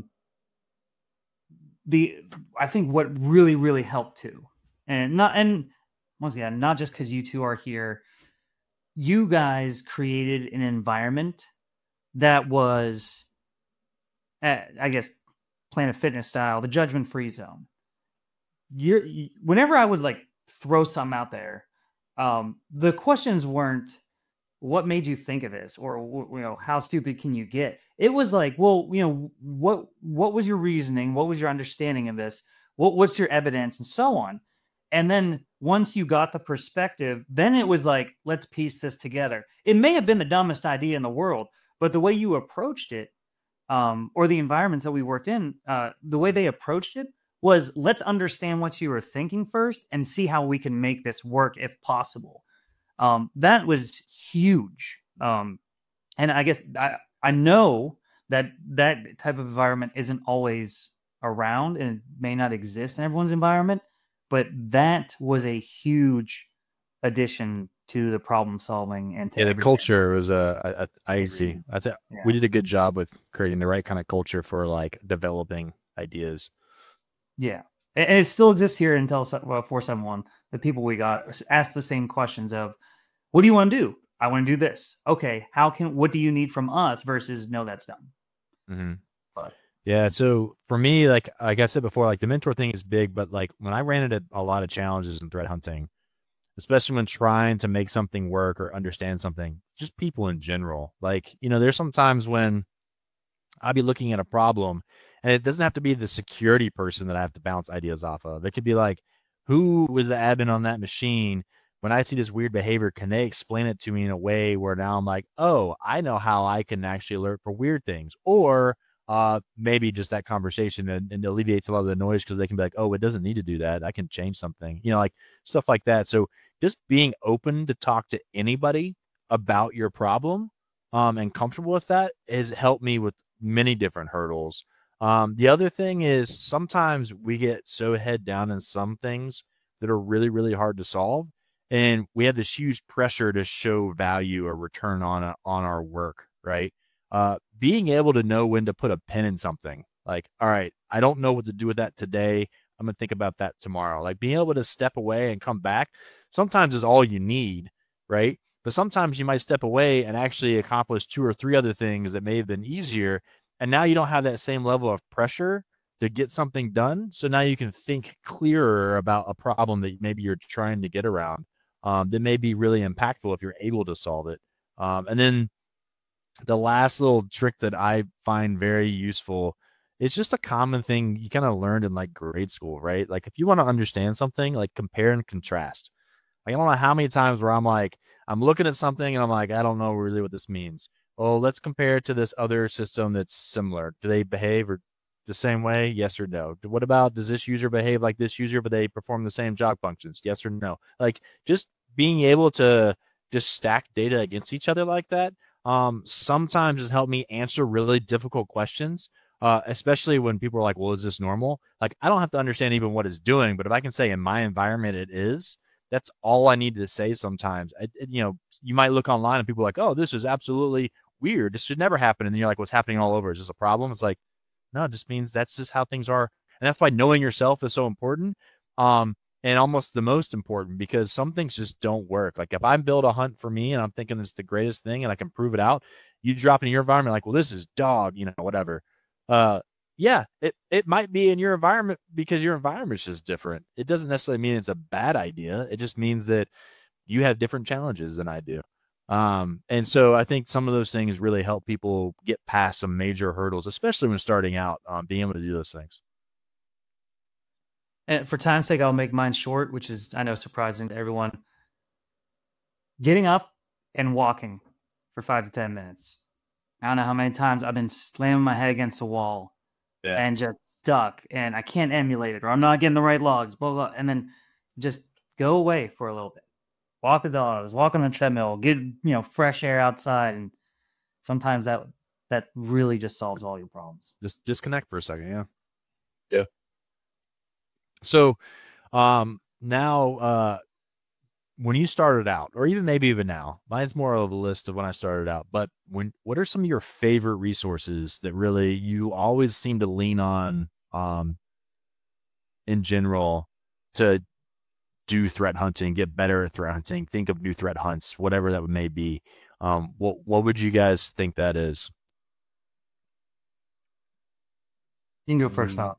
the I think what really really helped too, and not and once again, not just because you two are here, you guys created an environment that was, uh, I guess, Planet Fitness style, the judgment free zone. You're, whenever I would like throw something out there, um, the questions weren't what made you think of this or you know how stupid can you get. It was like, well, you know, what what was your reasoning, what was your understanding of this, what what's your evidence, and so on. And then once you got the perspective, then it was like, let's piece this together. It may have been the dumbest idea in the world, but the way you approached it, um, or the environments that we worked in, uh, the way they approached it was, let's understand what you were thinking first and see how we can make this work if possible. Um, that was huge. Um, and I guess I, I know that that type of environment isn't always around and it may not exist in everyone's environment, but that was a huge addition to the problem solving and to Yeah, the everything. culture was uh, I, I I see. Agreed. I think we Yeah. did a good job with creating the right kind of culture for like developing ideas. Yeah. And and it still exists here until well, four seven one. The people we got asked the same questions of, what do you want to do? I want to do this. Okay, how can what do you need from us versus no, that's dumb. hmm But Yeah, so for me, like like I said before, like the mentor thing is big, but like when I ran into a lot of challenges in threat hunting, especially when trying to make something work or understand something, just people in general. Like, you know, there's some times when I'll be looking at a problem, and it doesn't have to be the security person that I have to bounce ideas off of. It could be like, who was the admin on that machine? When I see this weird behavior, can they explain it to me in a way where now I'm like, oh, I know how I can actually alert for weird things, or uh, maybe just that conversation and, and alleviates a lot of the noise because they can be like, oh, it doesn't need to do that. I can change something, you know, like stuff like that. So just being open to talk to anybody about your problem, um, and comfortable with that has helped me with many different hurdles. Um, the other thing is sometimes we get so head down in some things that are really, really hard to solve, and we have this huge pressure to show value or return on a, on our work, right? Uh, being able to know when to put a pin in something, like, all right, I don't know what to do with that today. I'm gonna think about that tomorrow. Like being able to step away and come back sometimes is all you need, right? But sometimes you might step away and actually accomplish two or three other things that may have been easier. And now you don't have that same level of pressure to get something done. So now you can think clearer about a problem that maybe you're trying to get around, um, that may be really impactful if you're able to solve it. Um, and then the last little trick that I find very useful is just a common thing you kind of learned in like grade school, right? Like if you want to understand something, like compare and contrast. Like, I don't know how many times where I'm like, I'm looking at something and I'm like, I don't know really what this means. Well, let's compare it to this other system that's similar. Do they behave or the same way? Yes or no? What about, does this user behave like this user, but they perform the same job functions? Yes or no? Like just being able to just stack data against each other like that, um, sometimes has helped me answer really difficult questions. Uh, especially when people are like, well, is this normal? Like, I don't have to understand even what it's doing, but if I can say in my environment it is, that's all I need to say sometimes. I, you know, you might look online and people are like, oh, this is absolutely weird. This should never happen. And then you're like, what's happening all over? Is this a problem? It's like, no, it just means that's just how things are. And that's why knowing yourself is so important. Um, and almost the most important because some things just don't work. Like if I build a hunt for me and I'm thinking it's the greatest thing and I can prove it out, you drop it in your environment like, well, this is dog, you know, whatever. Uh, yeah, it, it might be in your environment because your environment's just different. It doesn't necessarily mean it's a bad idea. It just means that you have different challenges than I do. Um, and so I think some of those things really help people get past some major hurdles, especially when starting out, um, being able to do those things. And for time's sake, I'll make mine short, which is, I know, surprising to everyone. Getting up and walking for five to ten minutes. I don't know how many times I've been slamming my head against the wall Yeah. and just stuck, and I can't emulate it, or I'm not getting the right logs, blah, blah, and then just go away for a little bit. Walk the dogs, walk on the treadmill, get, you know, fresh air outside, and sometimes that that really just solves all your problems. Just disconnect for a second. Yeah. Yeah. So, um, now, uh, when you started out, or even maybe even now, mine's more of a list of when I started out, but when, what are some of your favorite resources that really you always seem to lean on, um, in general to do threat hunting, get better at threat hunting, think of new threat hunts, whatever that may be. Um, what, what would you guys think that is? You can go first Mm, off.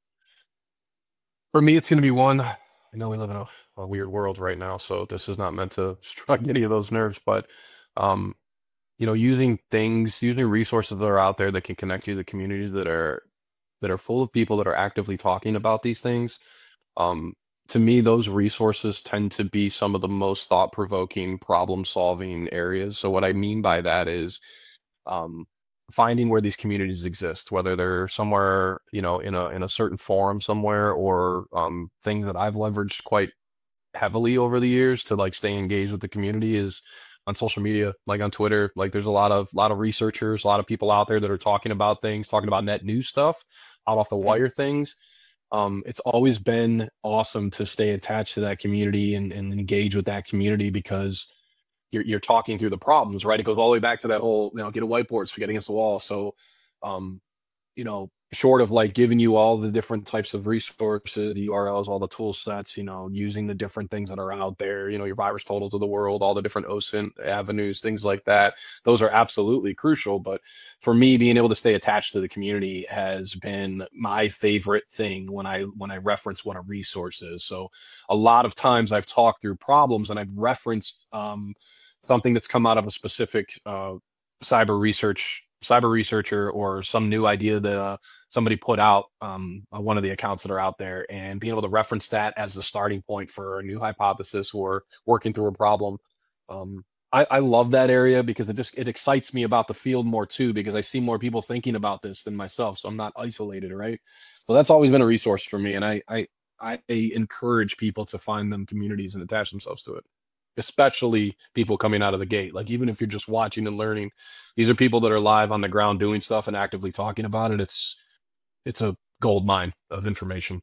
For me, it's going to be one. I know we live in a, a weird world right now, so this is not meant to strike any of those nerves, but um, you know, using things, using resources that are out there that can connect you to communities that are that are full of people that are actively talking about these things. Um, to me, those resources tend to be some of the most thought-provoking, problem-solving areas. So what I mean by that is um, finding where these communities exist, whether they're somewhere, you know, in a in a certain forum somewhere, or um, things that I've leveraged quite heavily over the years to like stay engaged with the community is on social media, like on Twitter. Like there's a lot of lot of researchers, a lot of people out there that are talking about things, talking about net new stuff, out off the wire things. Um, it's always been awesome to stay attached to that community and, and engage with that community because you're you're talking through the problems, right? It goes all the way back to that whole, you know, get a whiteboard, spaghetti against the wall. So, um, you know, short of like giving you all the different types of resources, the U R Ls, all the tool sets, you know, using the different things that are out there, you know, your virus totals of the world, all the different O S I N t avenues, things like that. Those are absolutely crucial. But for me, being able to stay attached to the community has been my favorite thing when I when I reference what a resource is. So a lot of times I've talked through problems and I've referenced um, something that's come out of a specific uh, cyber research cyber researcher or some new idea that uh, somebody put out um, on one of the accounts that are out there, and being able to reference that as the starting point for a new hypothesis or working through a problem. Um, I, I love that area because it just it excites me about the field more too, because I see more people thinking about this than myself, so I'm not isolated, right? So that's always been a resource for me, and I I, I encourage people to find them communities and attach themselves to it, especially people coming out of the gate. Like even if you're just watching and learning, these are people that are live on the ground doing stuff and actively talking about it. It's it's a gold mine of information.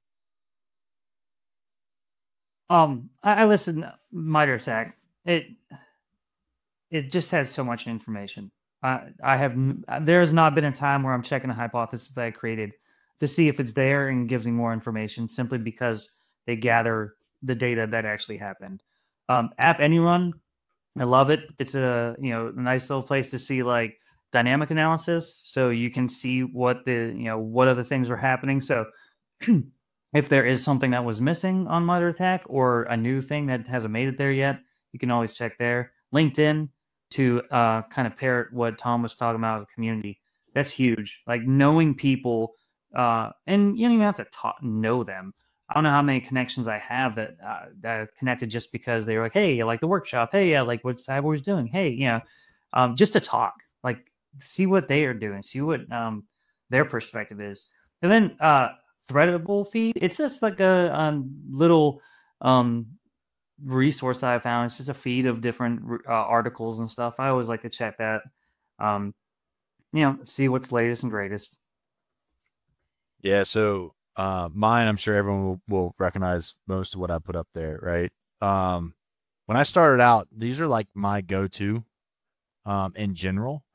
Um, I, I listened to Miter Attack. It it just has so much information. I I have n- there has not been a time where I'm checking a hypothesis that I created to see if it's there and gives me more information simply because they gather the data that actually happened. Um, App Anyone, I love it. It's a you know a nice little place to see like dynamic analysis, so you can see what the you know what other things are happening. So if there is something that was missing on Mother Attack or a new thing that hasn't made it there yet, you can always check there. LinkedIn to uh, kind of parrot what Tom was talking about with the community. That's huge. Like knowing people, uh, and you don't even have to talk, know them. I don't know how many connections I have that uh, that are connected just because they were like, hey, I like the workshop. Hey, I like what Cyborg's doing. Hey, you know, um, just to talk, like see what they are doing, see what um, their perspective is. And then uh, Threadable feed. It's just like a, a little um, resource I found. It's just a feed of different uh, articles and stuff. I always like to check that. Um, you know, see what's latest and greatest. Yeah. So, uh, mine, I'm sure everyone will, will recognize most of what I put up there, right? Um, when I started out, these are like my go-to, um, in general.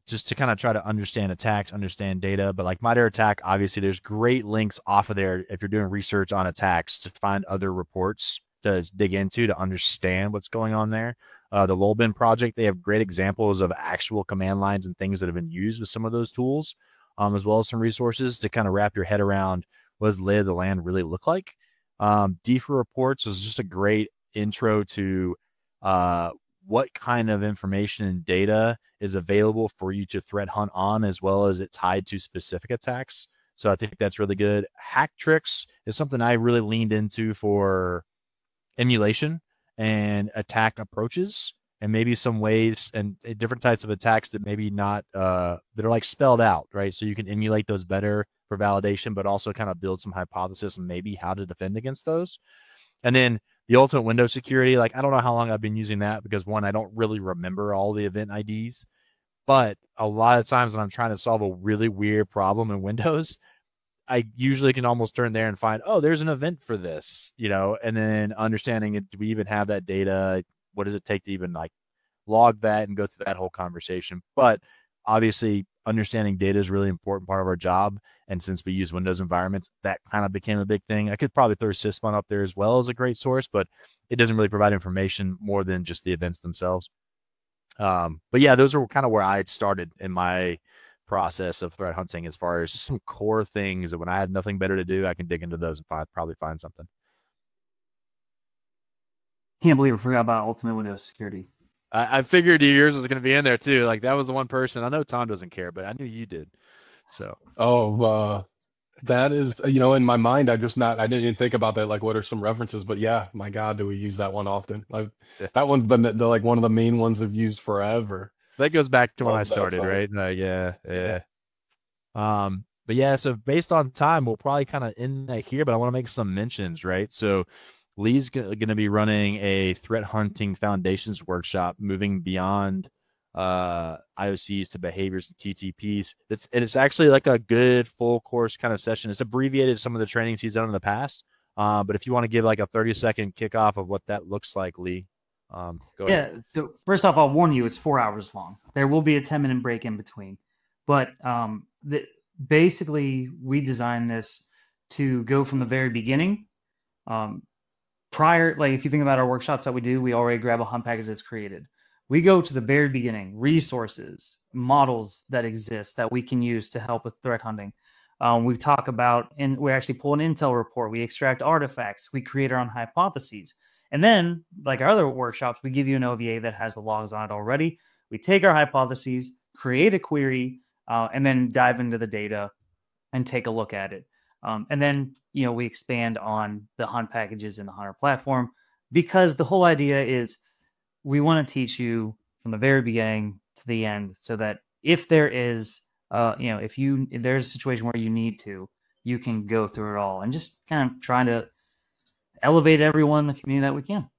just to kind of try to understand attacks, understand data. But like MITRE ATT&CK, obviously there's great links off of there if you're doing research on attacks to find other reports to dig into to understand what's going on there. Uh, the Lolbin project, they have great examples of actual command lines and things that have been used with some of those tools, um, as well as some resources to kind of wrap your head around what does the lay of the land really look like. Um, D F R reports is just a great intro to uh, what kind of information and data is available for you to threat hunt on, as well as it tied to specific attacks. So I think that's really good. Hacktricks is something I really leaned into for emulation and attack approaches, and maybe some ways and different types of attacks that maybe not uh, that are like spelled out, right? So you can emulate those better for validation, but also kind of build some hypothesis and maybe how to defend against those. And then the ultimate Windows security, like I don't know how long I've been using that because one, I don't really remember all the event I Ds, but a lot of times when I'm trying to solve a really weird problem in Windows, I usually can almost turn there and find, oh, there's an event for this, you know, and then understanding it, do we even have that data? What does it take to even like log that and go through that whole conversation? But obviously understanding data is a really important part of our job. And since we use Windows environments, that kind of became a big thing. I could probably throw Sysmon up there as well as a great source, but it doesn't really provide information more than just the events themselves. Um, but yeah, those are kind of where I had started in my process of threat hunting, as far as some core things that when I had nothing better to do, I can dig into those and find, probably find something. Can't believe I forgot about Ultimate Windows Security. I, I figured yours was going to be in there too. Like that was the one person. I know Tom doesn't care, but I knew you did. So. Oh, uh, that is, you know, in my mind, I just not, I didn't even think about that. Like, what are some references? But yeah, my God, do we use that one often? Like, Yeah. that one's been the, the like one of the main ones I've used forever. That goes back to when I Love that started, site. right? Uh, yeah, yeah. Um, but yeah, so based on time, we'll probably kind of end that here, but I want to make some mentions, right? So Lee's going to be running a threat hunting foundations workshop, moving beyond uh, I O Cs to behaviors and T T Ps. It's, and it's actually like a good full course kind of session. It's abbreviated some of the trainings he's done in the past. Uh, but if you want to give like a thirty second kickoff of what that looks like, Lee, um, go ahead. Yeah, so first off, I'll warn you, it's four hours long. There will be a ten minute break in between. But um, the, basically, we designed this to go from the very beginning. Um, prior, like if you think about our workshops that we do, we already grab a hunt package that's created. We go to the very beginning, resources, models that exist that we can use to help with threat hunting. Um, we talk about, and we actually pull an intel report. We extract artifacts. We create our own hypotheses. And then, like our other workshops, we give you an O V A that has the logs on it already. We take our hypotheses, create a query, uh, and then dive into the data and take a look at it. Um, and then, you know, we expand on the hunt packages in the Hunter platform, because the whole idea is we want to teach you from the very beginning to the end, so that if there is, uh, you know, if you if there's a situation where you need to, you can go through it all, and just kind of trying to elevate everyone in the community that we can.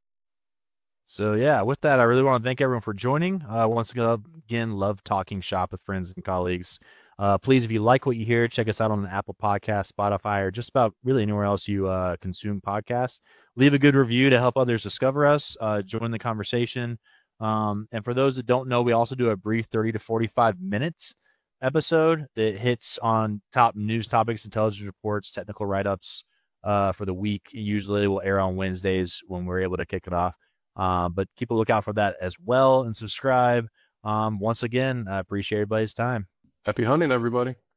So yeah, with that, I really want to thank everyone for joining. Uh, once again, love talking shop with friends and colleagues. Uh, please, if you like what you hear, check us out on Apple Podcast, Spotify, or just about really anywhere else you uh, consume podcasts. Leave a good review to help others discover us. Uh, join the conversation. Um, and for those that don't know, we also do a brief thirty to forty-five minutes episode that hits on top news topics, intelligence reports, technical write-ups uh, for the week. Usually will air on Wednesdays when we're able to kick it off. Uh, but keep a lookout for that as well, and subscribe. Um, once again, I appreciate everybody's time. Happy hunting, everybody.